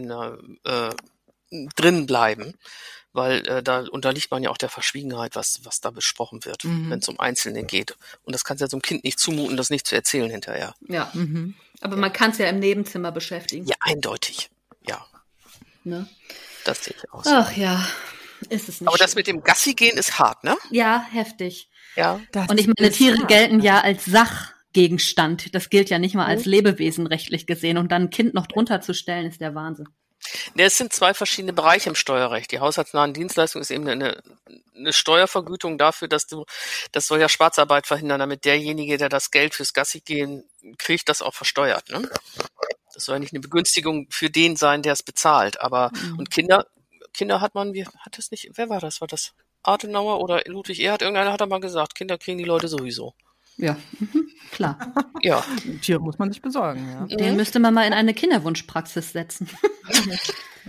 drin bleiben. Weil da unterliegt man ja auch der Verschwiegenheit, was da besprochen wird, wenn es um Einzelne geht. Und das kannst du ja so einem Kind nicht zumuten, das nicht zu erzählen hinterher. Ja, aber man kann es ja im Nebenzimmer beschäftigen. Ja, eindeutig, ja. Ne? Das sehe ich aus. Ach ja, ist es nicht. Aber das mit dem Gassi gehen ist hart, ne? Ja, heftig. Ja. Und ich meine, Tiere gelten ja als Sachgegenstand. Das gilt ja nicht mal als Lebewesen rechtlich gesehen. Und dann ein Kind noch drunter zu stellen, ist der Wahnsinn. Es sind 2 verschiedene Bereiche im Steuerrecht. Die haushaltsnahen Dienstleistung ist eben eine Steuervergütung dafür, das soll ja Schwarzarbeit verhindern, damit derjenige, der das Geld fürs Gassi gehen kriegt, das auch versteuert. Ne? Das soll ja nicht eine Begünstigung für den sein, der es bezahlt. Aber und Kinder hat man, wer war das? War das Adenauer oder Ludwig Erhard? Irgendeiner hat mal gesagt, Kinder kriegen die Leute sowieso. Ja, klar. Ja. Tiere muss man sich besorgen, ja. Den müsste man mal in eine Kinderwunschpraxis setzen.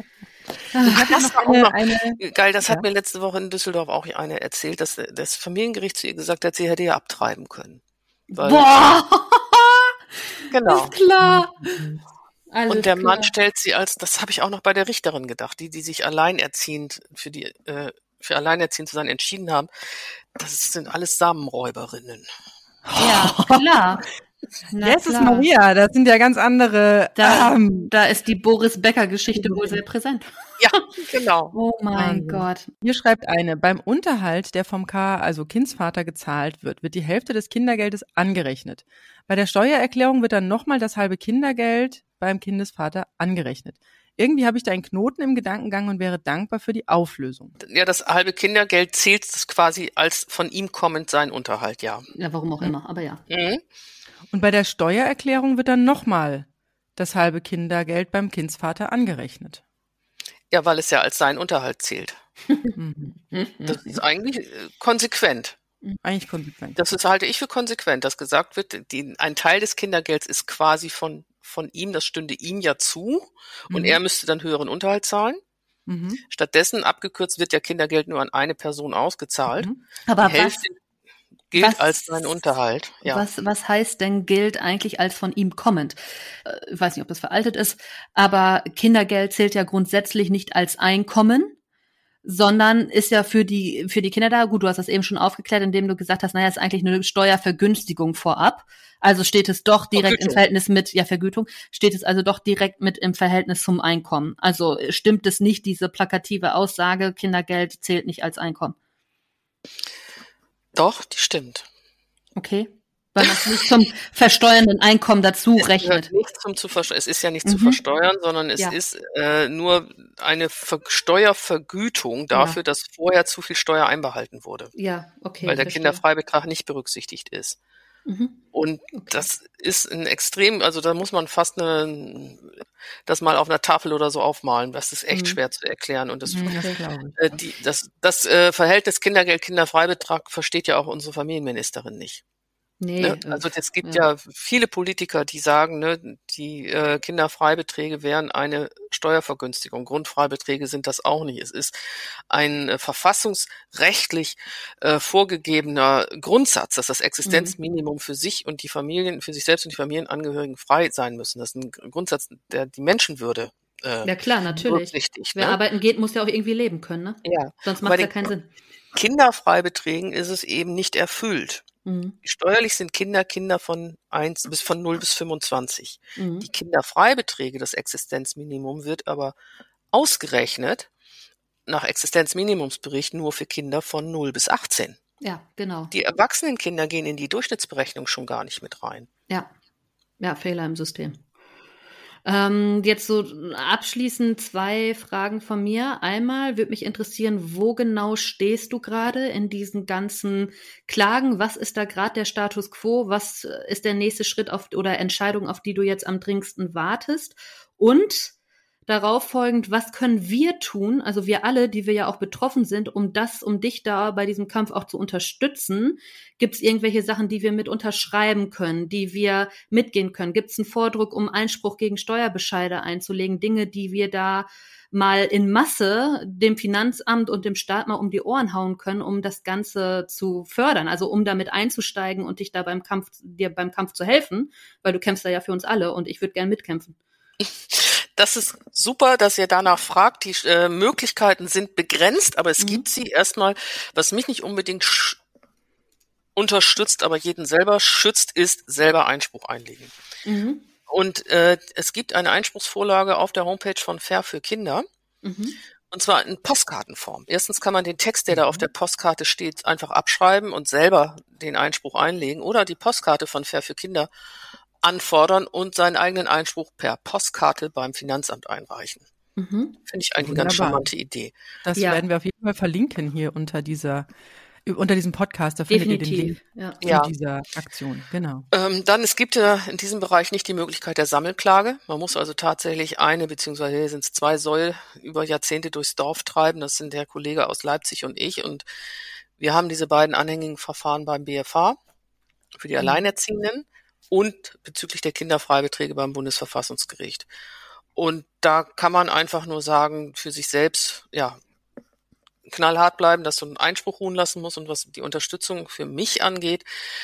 Das war auch noch geil, das Ja. hat mir letzte Woche in Düsseldorf auch eine erzählt, dass das Familiengericht zu ihr gesagt hat, sie hätte ja abtreiben können. Weil, Boah! genau. Ist klar. Mhm. Alles Und der klar. Mann stellt sie als, das habe ich auch noch bei der Richterin gedacht, die sich alleinerziehend für alleinerziehend zu sein entschieden haben. Das sind alles Samenräuberinnen. Ja, klar. Na Jesus klar. Maria, das sind ja ganz andere. Da ist die Boris Becker-Geschichte wohl sehr präsent. Ja, genau. Oh mein Wahnsinn. Gott. Hier schreibt eine, beim Unterhalt, der vom also Kindsvater gezahlt wird, wird die Hälfte des Kindergeldes angerechnet. Bei der Steuererklärung wird dann nochmal das halbe Kindergeld beim Kindesvater angerechnet. Irgendwie habe ich da einen Knoten im Gedankengang und wäre dankbar für die Auflösung. Ja, das halbe Kindergeld zählt quasi als von ihm kommend sein Unterhalt, ja. Ja, warum auch immer, aber ja. Mhm. Und bei der Steuererklärung wird dann nochmal das halbe Kindergeld beim Kindsvater angerechnet. Ja, weil es ja als sein Unterhalt zählt. Mhm. Das ist eigentlich konsequent. Eigentlich konsequent. Das halte ich für konsequent, dass gesagt wird, ein Teil des Kindergelds ist quasi von ihm, das stünde ihm ja zu und er müsste dann höheren Unterhalt zahlen. Mhm. Stattdessen, abgekürzt, wird ja Kindergeld nur an eine Person ausgezahlt. Mhm. Aber Die Hälfte gilt was- als sein Unterhalt. Ja. was heißt denn gilt eigentlich als von ihm kommend? Ich weiß nicht, ob das veraltet ist, aber Kindergeld zählt ja grundsätzlich nicht als Einkommen, sondern ist ja für die Kinder da. Gut, du hast das eben schon aufgeklärt, indem du gesagt hast, naja, ist eigentlich eine Steuervergünstigung vorab. Also steht es doch direkt im Vergütung. Verhältnis mit, ja, Vergütung, steht es also doch direkt mit im Verhältnis zum Einkommen. Also stimmt es nicht, diese plakative Aussage, Kindergeld zählt nicht als Einkommen. Doch, die stimmt. Okay. Weil man es nicht zum versteuernden Einkommen dazu rechnet. Gehört nicht zu versteuern. Es ist ja nicht zu Mhm. versteuern, sondern es Ja. ist nur eine Steuervergütung dafür, dass vorher zu viel Steuer einbehalten wurde, Ja, okay. weil der verstehe. Kinderfreibetrag nicht berücksichtigt ist. Mhm. Und das ist ein extrem, also da muss man fast das mal auf einer Tafel oder so aufmalen. Das ist echt schwer zu erklären. Und das, Das glaube ich. das Verhältnis Kindergeld-Kinderfreibetrag versteht ja auch unsere Familienministerin nicht. Nee. Ne? Also es gibt ja viele Politiker, die sagen, ne, die Kinderfreibeträge wären eine Steuervergünstigung. Grundfreibeträge sind das auch nicht. Es ist ein verfassungsrechtlich vorgegebener Grundsatz, dass das Existenzminimum für sich und die Familien, für sich selbst und die Familienangehörigen frei sein müssen. Das ist ein Grundsatz, der die Menschenwürde Ja klar, natürlich. berücksichtigt. Wer Ne? arbeiten geht, muss ja auch irgendwie leben können, ne? Ja. Sonst Bei macht es ja den keinen Sinn. Kinderfreibeträgen ist es eben nicht erfüllt. Mhm. Steuerlich sind Kinder von 0 bis 25. Mhm. Die Kinderfreibeträge, das Existenzminimum, wird aber ausgerechnet nach Existenzminimumsbericht nur für Kinder von 0 bis 18. Ja, genau. Die erwachsenen Kinder gehen in die Durchschnittsberechnung schon gar nicht mit rein. Ja. Ja, Fehler im System. Jetzt so abschließend 2 Fragen von mir. Einmal würde mich interessieren, wo genau stehst du gerade in diesen ganzen Klagen? Was ist da gerade der Status quo? Was ist der nächste Schritt oder Entscheidung, auf die du jetzt am dringendsten wartest? Und darauf folgend, was können wir tun, also wir alle, die wir ja auch betroffen sind, um dich da bei diesem Kampf auch zu unterstützen? Gibt es irgendwelche Sachen, die wir mit unterschreiben können, die wir mitgehen können? Gibt es einen Vordruck, um Einspruch gegen Steuerbescheide einzulegen? Dinge, die wir da mal in Masse dem Finanzamt und dem Staat mal um die Ohren hauen können, um das Ganze zu fördern, also um damit einzusteigen und dir beim Kampf zu helfen, weil du kämpfst da ja für uns alle und ich würde gern mitkämpfen. Das ist super, dass ihr danach fragt. Die Möglichkeiten sind begrenzt, aber es gibt sie. Erstmal, was mich nicht unbedingt unterstützt, aber jeden selber schützt, ist selber Einspruch einlegen. Mhm. Und es gibt eine Einspruchsvorlage auf der Homepage von Fair für Kinder. Mhm. Und zwar in Postkartenform. Erstens kann man den Text, der da auf der Postkarte steht, einfach abschreiben und selber den Einspruch einlegen oder die Postkarte von Fair für Kinder anfordern und seinen eigenen Einspruch per Postkarte beim Finanzamt einreichen. Mhm. Finde ich eigentlich eine Wunderbar. ganz charmante Idee. Das Ja. werden wir auf jeden Fall verlinken hier unter diesem Podcast. Da findet ihr den Definitiv. Link Ja. zu dieser Aktion. Genau. Dann, es gibt ja in diesem Bereich nicht die Möglichkeit der Sammelklage. Man muss also tatsächlich beziehungsweise sind es 2 Säule über Jahrzehnte durchs Dorf treiben. Das sind der Kollege aus Leipzig und ich. Und wir haben diese beiden anhängigen Verfahren beim BFH für die Alleinerziehenden und bezüglich der Kinderfreibeträge beim Bundesverfassungsgericht. Und da kann man einfach nur sagen, für sich selbst, ja, knallhart bleiben, dass du einen Einspruch ruhen lassen musst. Und was die Unterstützung für mich angeht,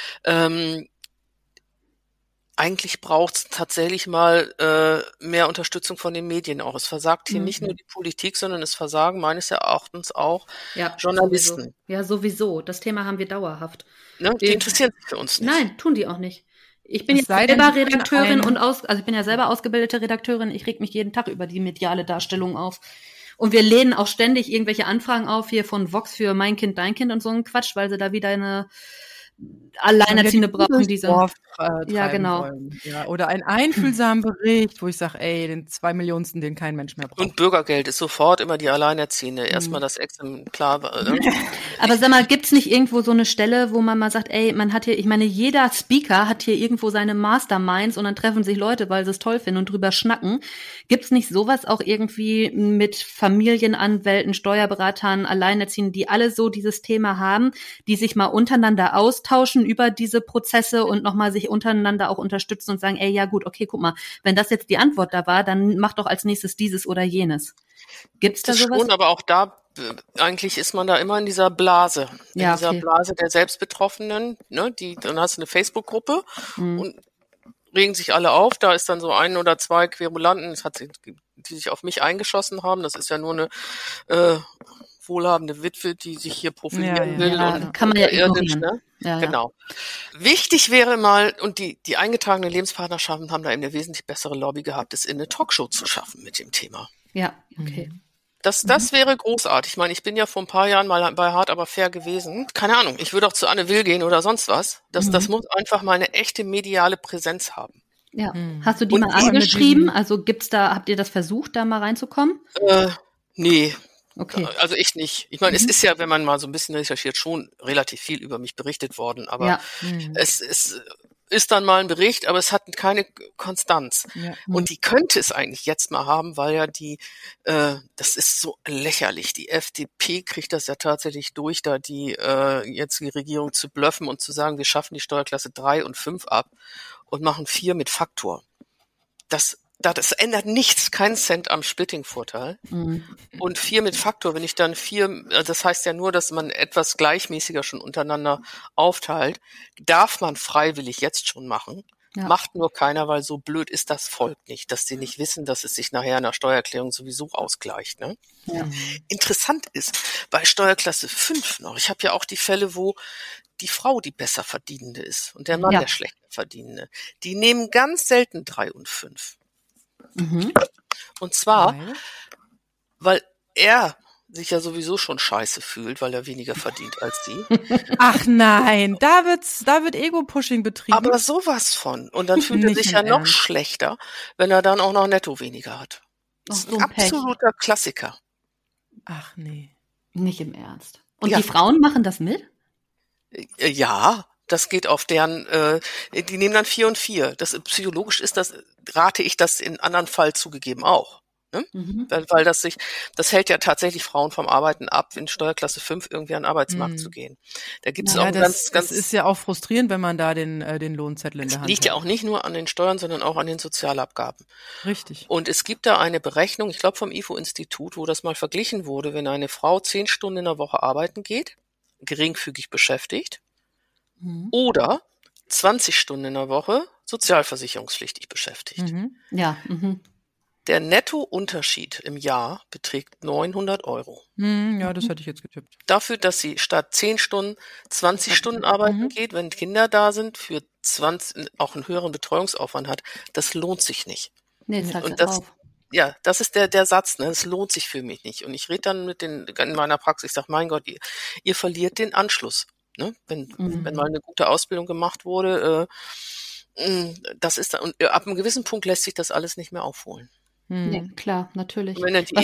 eigentlich braucht es tatsächlich mal mehr Unterstützung von den Medien auch. Es versagt hier nicht nur die Politik, sondern es versagen meines Erachtens auch Journalisten. Sowieso. Ja, sowieso. Das Thema haben wir dauerhaft. Ne? Die interessieren sich für uns nicht. Nein, tun die auch nicht. Ich bin ja selber Redakteurin ich bin ja selber ausgebildete Redakteurin. Ich reg mich jeden Tag über die mediale Darstellung auf. Und wir lehnen auch ständig irgendwelche Anfragen auf hier von Vox für Mein Kind, Dein Kind und so ein Quatsch, weil sie da wieder eine Alleinerziehende brauchen, diese. Ja, genau. Ja, oder einen einfühlsamen Bericht, wo ich sage, den 2 Millionsten, den kein Mensch mehr braucht. Und Bürgergeld ist sofort immer die Alleinerziehende. Erstmal das Exemplar. Aber sag mal, gibt's nicht irgendwo so eine Stelle, wo man mal sagt, man hat hier, ich meine, jeder Speaker hat hier irgendwo seine Masterminds und dann treffen sich Leute, weil sie es toll finden und drüber schnacken. Gibt's nicht sowas auch irgendwie mit Familienanwälten, Steuerberatern, Alleinerziehenden, die alle so dieses Thema haben, die sich mal untereinander austauschen über diese Prozesse und nochmal sich untereinander auch unterstützen und sagen, ja gut, okay, guck mal, wenn das jetzt die Antwort da war, dann mach doch als nächstes dieses oder jenes. Gibt's da sowas? Schon, aber auch da, eigentlich ist man da immer in dieser Blase. Blase der Selbstbetroffenen, ne? Dann hast du eine Facebook-Gruppe und regen sich alle auf. Da ist dann so 1 oder 2 Querulanten, die sich auf mich eingeschossen haben. Das ist ja nur eine wohlhabende Witwe, die sich hier profilieren will. Und kann man ja ignorieren. Ne? Ja, genau. Wichtig wäre mal, und die eingetragenen Lebenspartnerschaften haben da eben eine wesentlich bessere Lobby gehabt, es in eine Talkshow zu schaffen mit dem Thema. Ja, okay. Das wäre großartig. Ich meine, ich bin ja vor ein paar Jahren mal bei Hart aber fair gewesen. Keine Ahnung, ich würde auch zu Anne Will gehen oder sonst was. Das muss einfach mal eine echte mediale Präsenz haben. Ja. Hast du die mal angeschrieben? Also habt ihr das versucht, da mal reinzukommen? Nee. Okay. Also ich nicht. Ich meine, es ist ja, wenn man mal so ein bisschen recherchiert, schon relativ viel über mich berichtet worden, aber es ist dann mal ein Bericht, aber es hat keine Konstanz. Ja. Und die könnte es eigentlich jetzt mal haben, weil ja das ist so lächerlich. Die FDP kriegt das ja tatsächlich durch, da die jetzige Regierung zu bluffen und zu sagen, wir schaffen die Steuerklasse 3 und 5 ab und machen 4 mit Faktor. Das ändert nichts, keinen Cent am Splitting-Vorteil. Und 4 mit Faktor, wenn ich dann 4, das heißt ja nur, dass man etwas gleichmäßiger schon untereinander aufteilt, darf man freiwillig jetzt schon machen. Ja. Macht nur keiner, weil so blöd ist das Volk nicht, dass die nicht wissen, dass es sich nachher in der Steuererklärung sowieso ausgleicht. Ne? Ja. Interessant ist, bei Steuerklasse 5 noch, ich habe ja auch die Fälle, wo die Frau die besser Verdienende ist und der Mann der schlechter Verdienende. Die nehmen ganz selten 3 und 5. Und zwar, weil er sich ja sowieso schon scheiße fühlt, weil er weniger verdient als sie. Ach nein, da wird Ego-Pushing betrieben. Aber sowas von. Und dann fühlt er sich ja noch schlechter, wenn er dann auch noch netto weniger hat. Das ist ein absoluter Klassiker. Ach nee. Nicht im Ernst. Und die Frauen machen das mit? Ja. Das geht auf deren, die nehmen dann 4 und 4. Psychologisch rate ich das in anderen Fall zugegeben auch. Ne? Weil das hält ja tatsächlich Frauen vom Arbeiten ab, in Steuerklasse 5 irgendwie an den Arbeitsmarkt zu gehen. Da gibt es auch das ist ja auch frustrierend, wenn man da den Lohnzettel in der Hand hat. Liegt ja auch nicht nur an den Steuern, sondern auch an den Sozialabgaben. Richtig. Und es gibt da eine Berechnung, ich glaube vom IFO-Institut, wo das mal verglichen wurde, wenn eine Frau 10 Stunden in der Woche arbeiten geht, geringfügig beschäftigt, oder 20 Stunden in der Woche sozialversicherungspflichtig beschäftigt. Ja. Der Nettounterschied im Jahr beträgt 900 €. Ja, das hätte ich jetzt getippt. Dafür, dass sie statt 10 Stunden 20 Stunden arbeiten geht, wenn Kinder da sind, für 20 auch einen höheren Betreuungsaufwand hat, das lohnt sich nicht. Nee, das Ja, das ist der Satz, ne? Es lohnt sich für mich nicht. Und ich rede dann in meiner Praxis, ich sage, mein Gott, ihr verliert den Anschluss. Ne? Wenn mal eine gute Ausbildung gemacht wurde, das ist und ab einem gewissen Punkt lässt sich das alles nicht mehr aufholen. Nee, klar, natürlich.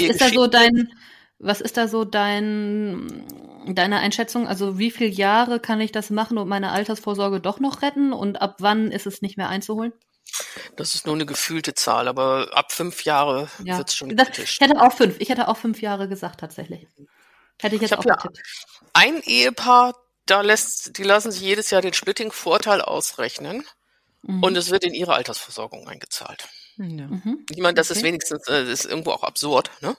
Was ist da so deine Einschätzung? Also wie viele Jahre kann ich das machen und meine Altersvorsorge doch noch retten? Und ab wann ist es nicht mehr einzuholen? Das ist nur eine gefühlte Zahl, aber ab 5 Jahre wird's schon kritisch. Ich hätte auch 5 Jahre gesagt, tatsächlich. Hätte ich jetzt auch getippt. Ein Ehepaar, die lassen sich jedes Jahr den Splitting-Vorteil ausrechnen und es wird in ihre Altersversorgung eingezahlt. Ja. Ich meine, das ist wenigstens, ist irgendwo auch absurd, ne?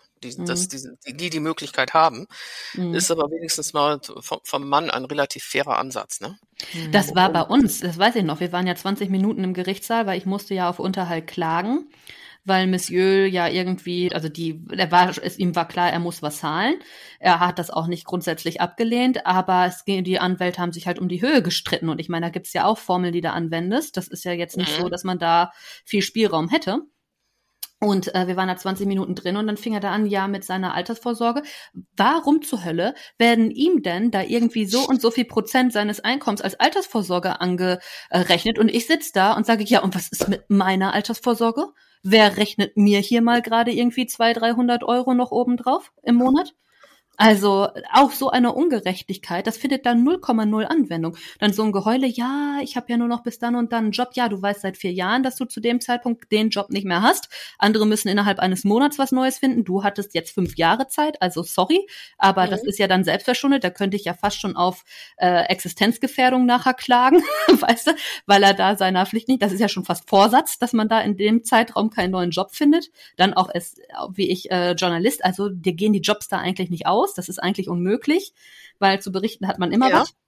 Die Möglichkeit haben, ist aber wenigstens mal vom Mann ein relativ fairer Ansatz, ne? Das war bei uns, das weiß ich noch, wir waren ja 20 Minuten im Gerichtssaal, weil ich musste ja auf Unterhalt klagen, weil Monsieur ja irgendwie, also ihm war klar, er muss was zahlen. Er hat das auch nicht grundsätzlich abgelehnt, aber die Anwälte haben sich halt um die Höhe gestritten. Und ich meine, da gibt's ja auch Formeln, die du anwendest. Das ist ja jetzt nicht so, dass man da viel Spielraum hätte. Und wir waren da 20 Minuten drin und dann fing er da an, ja, mit seiner Altersvorsorge. Warum zur Hölle werden ihm denn da irgendwie so und so viel Prozent seines Einkommens als Altersvorsorge angerechnet? Und ich sitze da und sage, ja, und was ist mit meiner Altersvorsorge? Wer rechnet mir hier mal gerade irgendwie 200-300 Euro noch obendrauf im Monat? Also auch so eine Ungerechtigkeit, das findet dann 0,0 Anwendung. Dann so ein Geheule, ja, ich habe ja nur noch bis dann und dann einen Job. Ja, du weißt seit 4 Jahren, dass du zu dem Zeitpunkt den Job nicht mehr hast. Andere müssen innerhalb eines Monats was Neues finden. Du hattest jetzt 5 Jahre Zeit, also sorry. Aber das ist ja dann selbstverschuldet. Da könnte ich ja fast schon auf Existenzgefährdung nachher klagen, weißt du, weil er da seiner Pflicht nicht, das ist ja schon fast Vorsatz, dass man da in dem Zeitraum keinen neuen Job findet. Dann auch wie ich Journalist, also dir gehen die Jobs da eigentlich nicht aus. Das ist eigentlich unmöglich, weil zu berichten hat man immer was.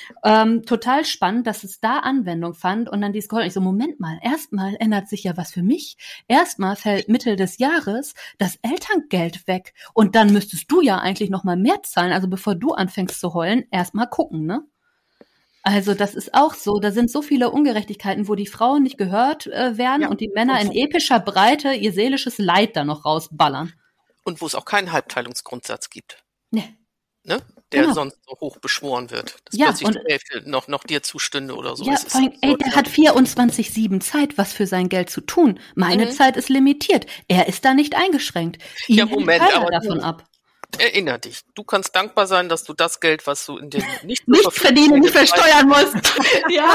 Total spannend, dass es da Anwendung fand und dann dieses Geheul. Ich so, Moment mal, erstmal ändert sich ja was für mich. Erstmal fällt Mitte des Jahres das Elterngeld weg und dann müsstest du ja eigentlich noch mal mehr zahlen. Also bevor du anfängst zu heulen, erstmal gucken, ne? Also das ist auch so, da sind so viele Ungerechtigkeiten, wo die Frauen nicht gehört werden und die Männer in epischer Breite ihr seelisches Leid da noch rausballern. Und wo es auch keinen Halbteilungsgrundsatz gibt. Nee. Ne? Der sonst so hoch beschworen wird. Dass plötzlich die Hälfte noch dir zustünde oder so. Ja, vor allem, der hat 24/7 Zeit, was für sein Geld zu tun. Meine Zeit ist limitiert. Er ist da nicht eingeschränkt. Ja, Moment, aber davon ab. Erinner dich, du kannst dankbar sein, dass du das Geld, was du in den nicht verdienen, nicht versteuern musst. ja,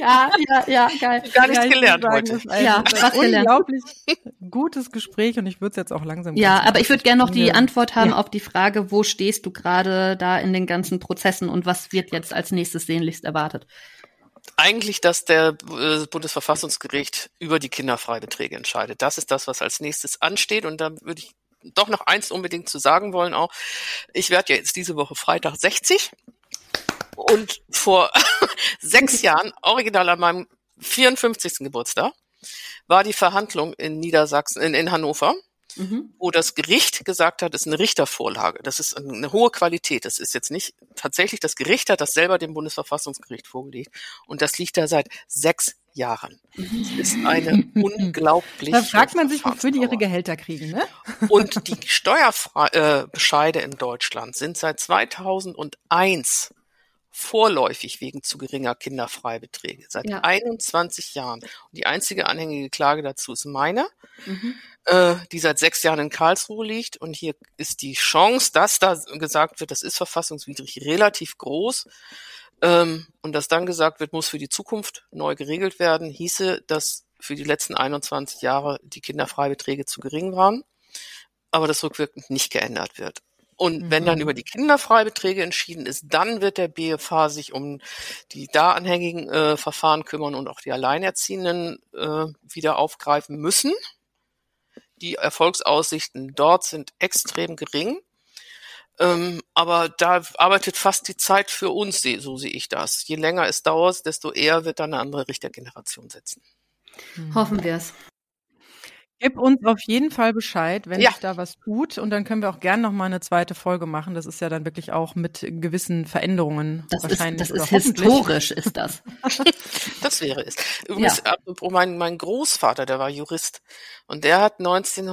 geil. Gar nichts gelernt heute. Ja, was unglaublich gutes Gespräch und ich würde es jetzt auch langsam. Ja, aber ich würde gerne noch die Antwort haben auf die Frage, wo stehst du gerade da in den ganzen Prozessen und was wird jetzt als nächstes sehnlichst erwartet? Eigentlich, dass der Bundesverfassungsgericht über die Kinderfreibeträge entscheidet. Das ist das, was als nächstes ansteht und da würde ich doch noch eins unbedingt zu sagen wollen auch. Ich werde ja jetzt diese Woche Freitag 60 und vor 6 Jahren, original an meinem 54. Geburtstag, war die Verhandlung in Niedersachsen, in Hannover, wo das Gericht gesagt hat, es ist eine Richtervorlage. Das ist eine hohe Qualität. Das ist jetzt nicht tatsächlich, das Gericht hat das selber dem Bundesverfassungsgericht vorgelegt und das liegt da seit 6 Jahren. Das ist eine unglaubliche. Da fragt man sich, wofür die ihre Gehälter kriegen, ne? Und die Steuerbescheide in Deutschland sind seit 2001 vorläufig wegen zu geringer Kinderfreibeträge. Seit 21 Jahren. Und die einzige anhängige Klage dazu ist meine, die seit 6 Jahren in Karlsruhe liegt. Und hier ist die Chance, dass da gesagt wird, das ist verfassungswidrig, relativ groß. Und dass dann gesagt wird, muss für die Zukunft neu geregelt werden, hieße, dass für die letzten 21 Jahre die Kinderfreibeträge zu gering waren, aber das rückwirkend nicht geändert wird. Und wenn dann über die Kinderfreibeträge entschieden ist, dann wird der BFH sich um die da anhängigen Verfahren kümmern und auch die Alleinerziehenden wieder aufgreifen müssen. Die Erfolgsaussichten dort sind extrem gering. Aber da arbeitet fast die Zeit für uns, so sehe ich das. Je länger es dauert, desto eher wird dann eine andere Richtergeneration sitzen. Hoffen wir es. Gib uns auf jeden Fall Bescheid, wenn sich da was tut. Und dann können wir auch gerne noch mal eine zweite Folge machen. Das ist ja dann wirklich auch mit gewissen Veränderungen wahrscheinlich. Das ist historisch, ist das. Das wäre es. Übrigens, mein Großvater, der war Jurist. Und der hat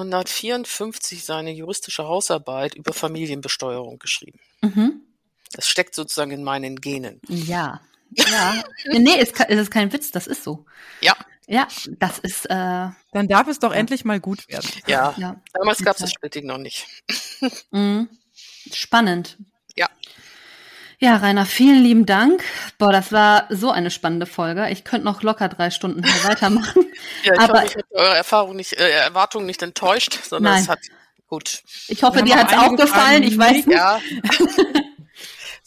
1954 seine juristische Hausarbeit über Familienbesteuerung geschrieben. Das steckt sozusagen in meinen Genen. Ja. Nee, es ist kein Witz, das ist so. Ja, das ist. Dann darf es doch endlich mal gut werden. Ja. Damals gab es das Splitting noch nicht. Spannend. Ja. Ja, Rainer, vielen lieben Dank. Boah, das war so eine spannende Folge. Ich könnte noch locker 3 Stunden hier weitermachen. Ja, ich hoffe, ich habe eure Erwartungen nicht enttäuscht, sondern es hat gut. Ich hoffe, dir hat es auch gefallen. Ich weiß nicht. Ja.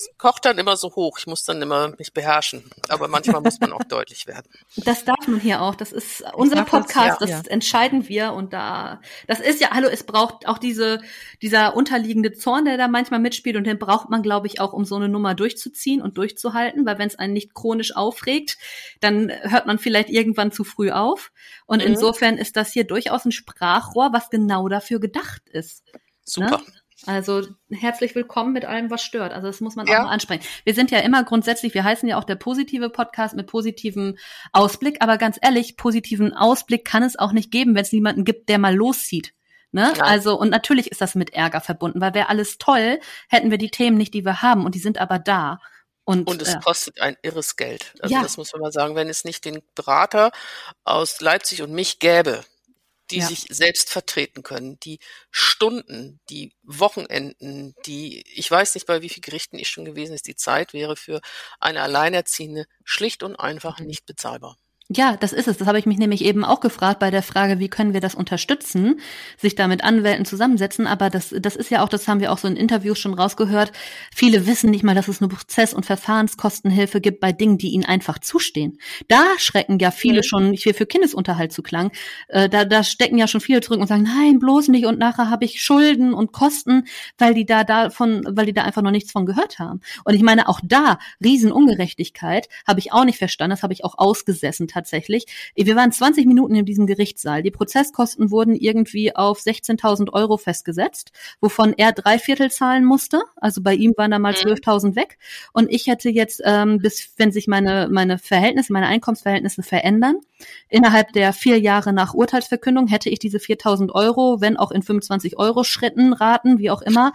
kocht dann immer so hoch. Ich muss dann immer mich beherrschen. Aber manchmal muss man auch deutlich werden. Das darf man hier auch. Das ist unser Podcast. Das entscheiden wir. Und das ist ja, hallo, es braucht auch dieser unterliegende Zorn, der da manchmal mitspielt. Und den braucht man, glaube ich, auch, um so eine Nummer durchzuziehen und durchzuhalten. Weil wenn es einen nicht chronisch aufregt, dann hört man vielleicht irgendwann zu früh auf. Und insofern ist das hier durchaus ein Sprachrohr, was genau dafür gedacht ist. Super. Ne? Also herzlich willkommen mit allem, was stört. Also das muss man auch mal ansprechen. Wir sind ja immer grundsätzlich, wir heißen ja auch der positive Podcast mit positivem Ausblick. Aber ganz ehrlich, positiven Ausblick kann es auch nicht geben, wenn es niemanden gibt, der mal loszieht. Ne? Ja. Also, und natürlich ist das mit Ärger verbunden, weil wäre alles toll, hätten wir die Themen nicht, die wir haben. Und die sind aber da. Und es kostet ein irres Geld. Also das muss man mal sagen, wenn es nicht den Berater aus Leipzig und mich gäbe, die sich selbst vertreten können, die Stunden, die Wochenenden, ich weiß nicht, bei wie vielen Gerichten ich schon gewesen ist, die Zeit wäre für eine Alleinerziehende schlicht und einfach nicht bezahlbar. Ja, das ist es. Das habe ich mich nämlich eben auch gefragt bei der Frage, wie können wir das unterstützen, sich da mit Anwälten zusammensetzen. Aber das ist ja auch, das haben wir auch so in Interviews schon rausgehört. Viele wissen nicht mal, dass es eine Prozess- und Verfahrenskostenhilfe gibt bei Dingen, die ihnen einfach zustehen. Da schrecken ja viele schon für Kindesunterhalt zu Klang. Da stecken ja schon viele zurück und sagen, nein, bloß nicht. Und nachher habe ich Schulden und Kosten, weil die da einfach noch nichts von gehört haben. Und ich meine, auch da, Riesenungerechtigkeit, habe ich auch nicht verstanden. Das habe ich auch ausgesessen tatsächlich. Wir waren 20 Minuten in diesem Gerichtssaal. Die Prozesskosten wurden irgendwie auf 16.000 € festgesetzt, wovon er 3/4 zahlen musste. Also bei ihm waren da mal 12.000 weg. Und ich hätte jetzt, wenn sich meine Einkommensverhältnisse verändern, innerhalb der 4 Jahre nach Urteilsverkündung hätte ich diese 4.000 €, wenn auch in 25 € Schritten, Raten, wie auch immer,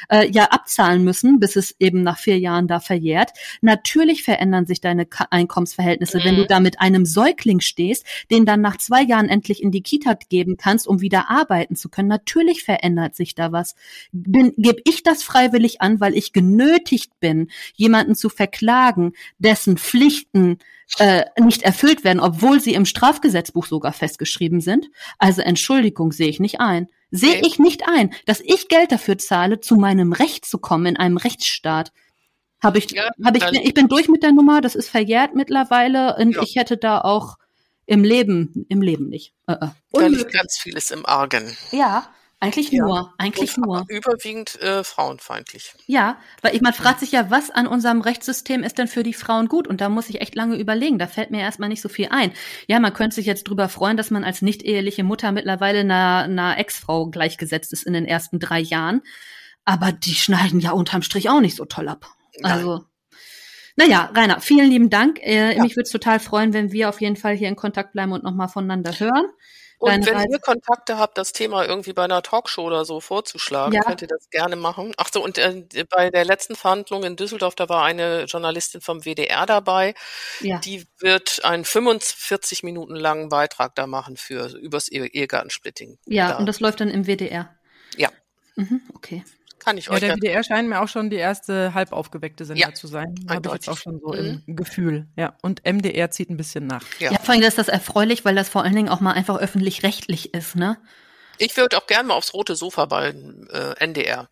abzahlen müssen, bis es eben nach 4 Jahren da verjährt. Natürlich verändern sich deine Einkommensverhältnisse, wenn du da mit einem Säugling stehst, den dann nach 2 Jahren endlich in die Kita geben kannst, um wieder arbeiten zu können. Natürlich verändert sich da was. Gebe ich das freiwillig an, weil ich genötigt bin, jemanden zu verklagen, dessen Pflichten nicht erfüllt werden, obwohl sie im Strafgesetzbuch sogar festgeschrieben sind? Also Entschuldigung, sehe ich nicht ein. Sehe ich nicht ein, dass ich Geld dafür zahle, zu meinem Recht zu kommen in einem Rechtsstaat. Ich bin durch mit der Nummer, das ist verjährt mittlerweile und ich hätte da auch im Leben nicht. Da liegt ganz vieles im Argen. Ja, eigentlich nur. Überwiegend frauenfeindlich. Ja, weil man fragt sich ja, was an unserem Rechtssystem ist denn für die Frauen gut? Und da muss ich echt lange überlegen. Da fällt mir erstmal nicht so viel ein. Ja, man könnte sich jetzt drüber freuen, dass man als nicht-eheliche Mutter mittlerweile einer Ex-Frau gleichgesetzt ist in den ersten 3 Jahren. Aber die schneiden ja unterm Strich auch nicht so toll ab. Also, naja, Rainer, vielen lieben Dank. Mich würde es total freuen, wenn wir auf jeden Fall hier in Kontakt bleiben und nochmal voneinander hören. Und wenn ihr Kontakte habt, das Thema irgendwie bei einer Talkshow oder so vorzuschlagen, könnt ihr das gerne machen. Ach so, und bei der letzten Verhandlung in Düsseldorf, da war eine Journalistin vom WDR dabei. Ja. Die wird einen 45 Minuten langen Beitrag da machen übers Ehegattensplitting. Ja, und das läuft dann im WDR. Ja. Okay. Kann ich euch der WDR scheint mir auch schon die erste halb aufgeweckte Sender zu sein. Habe ich jetzt auch schon so im Gefühl. Ja, und MDR zieht ein bisschen nach. Ja, vor allem ist das erfreulich, weil das vor allen Dingen auch mal einfach öffentlich-rechtlich ist, ne? Ich würde auch gerne mal aufs rote Sofa bei NDR.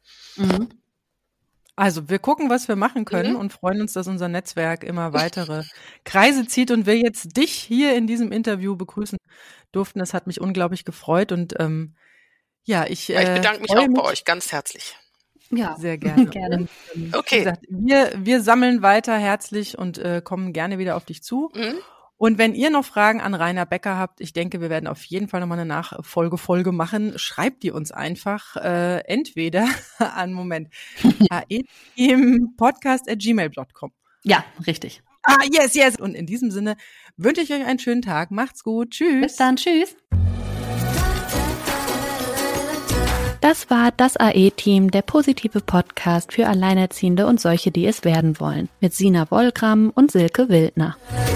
Also wir gucken, was wir machen können und freuen uns, dass unser Netzwerk immer weitere Kreise zieht und wir jetzt dich hier in diesem Interview begrüßen durften. Das hat mich unglaublich gefreut und ich bedanke mich auch bei euch ganz herzlich. Ja, sehr gerne. Und, okay. Wie gesagt, wir sammeln weiter herzlich und kommen gerne wieder auf dich zu. Und wenn ihr noch Fragen an Rainer Becker habt, ich denke, wir werden auf jeden Fall nochmal eine Nachfolge machen, schreibt die uns einfach entweder an aeteam-podcast@gmail.com. Ja, richtig. Yes. Und in diesem Sinne wünsche ich euch einen schönen Tag. Macht's gut. Tschüss. Bis dann. Tschüss. Das war das AE-Team, der positive Podcast für Alleinerziehende und solche, die es werden wollen, mit Sina Wollgramm und Silke Wildner.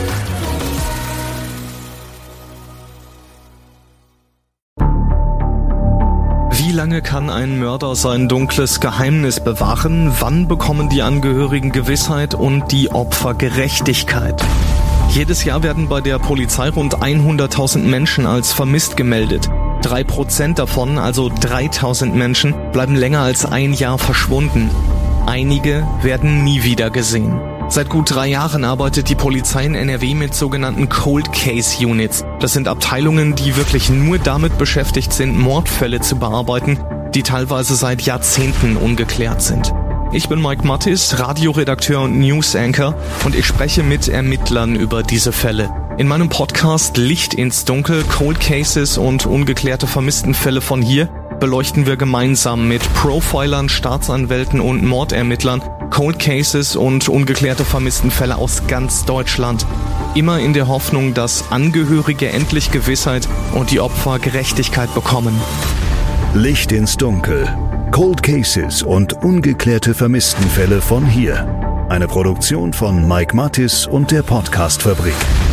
Wie lange kann ein Mörder sein dunkles Geheimnis bewahren? Wann bekommen die Angehörigen Gewissheit und die Opfer Gerechtigkeit? Jedes Jahr werden bei der Polizei rund 100.000 Menschen als vermisst gemeldet. 3% davon, also 3.000 Menschen, bleiben länger als ein Jahr verschwunden. Einige werden nie wieder gesehen. Seit gut 3 Jahren arbeitet die Polizei in NRW mit sogenannten Cold Case Units. Das sind Abteilungen, die wirklich nur damit beschäftigt sind, Mordfälle zu bearbeiten, die teilweise seit Jahrzehnten ungeklärt sind. Ich bin Mike Mattis, Radioredakteur und News-Anchor, und ich spreche mit Ermittlern über diese Fälle. In meinem Podcast Licht ins Dunkel, Cold Cases und ungeklärte Vermisstenfälle von hier beleuchten wir gemeinsam mit Profilern, Staatsanwälten und Mordermittlern Cold Cases und ungeklärte Vermisstenfälle aus ganz Deutschland. Immer in der Hoffnung, dass Angehörige endlich Gewissheit und die Opfer Gerechtigkeit bekommen. Licht ins Dunkel. Cold Cases und ungeklärte Vermisstenfälle von hier. Eine Produktion von Mike Mattis und der Podcast-Fabrik.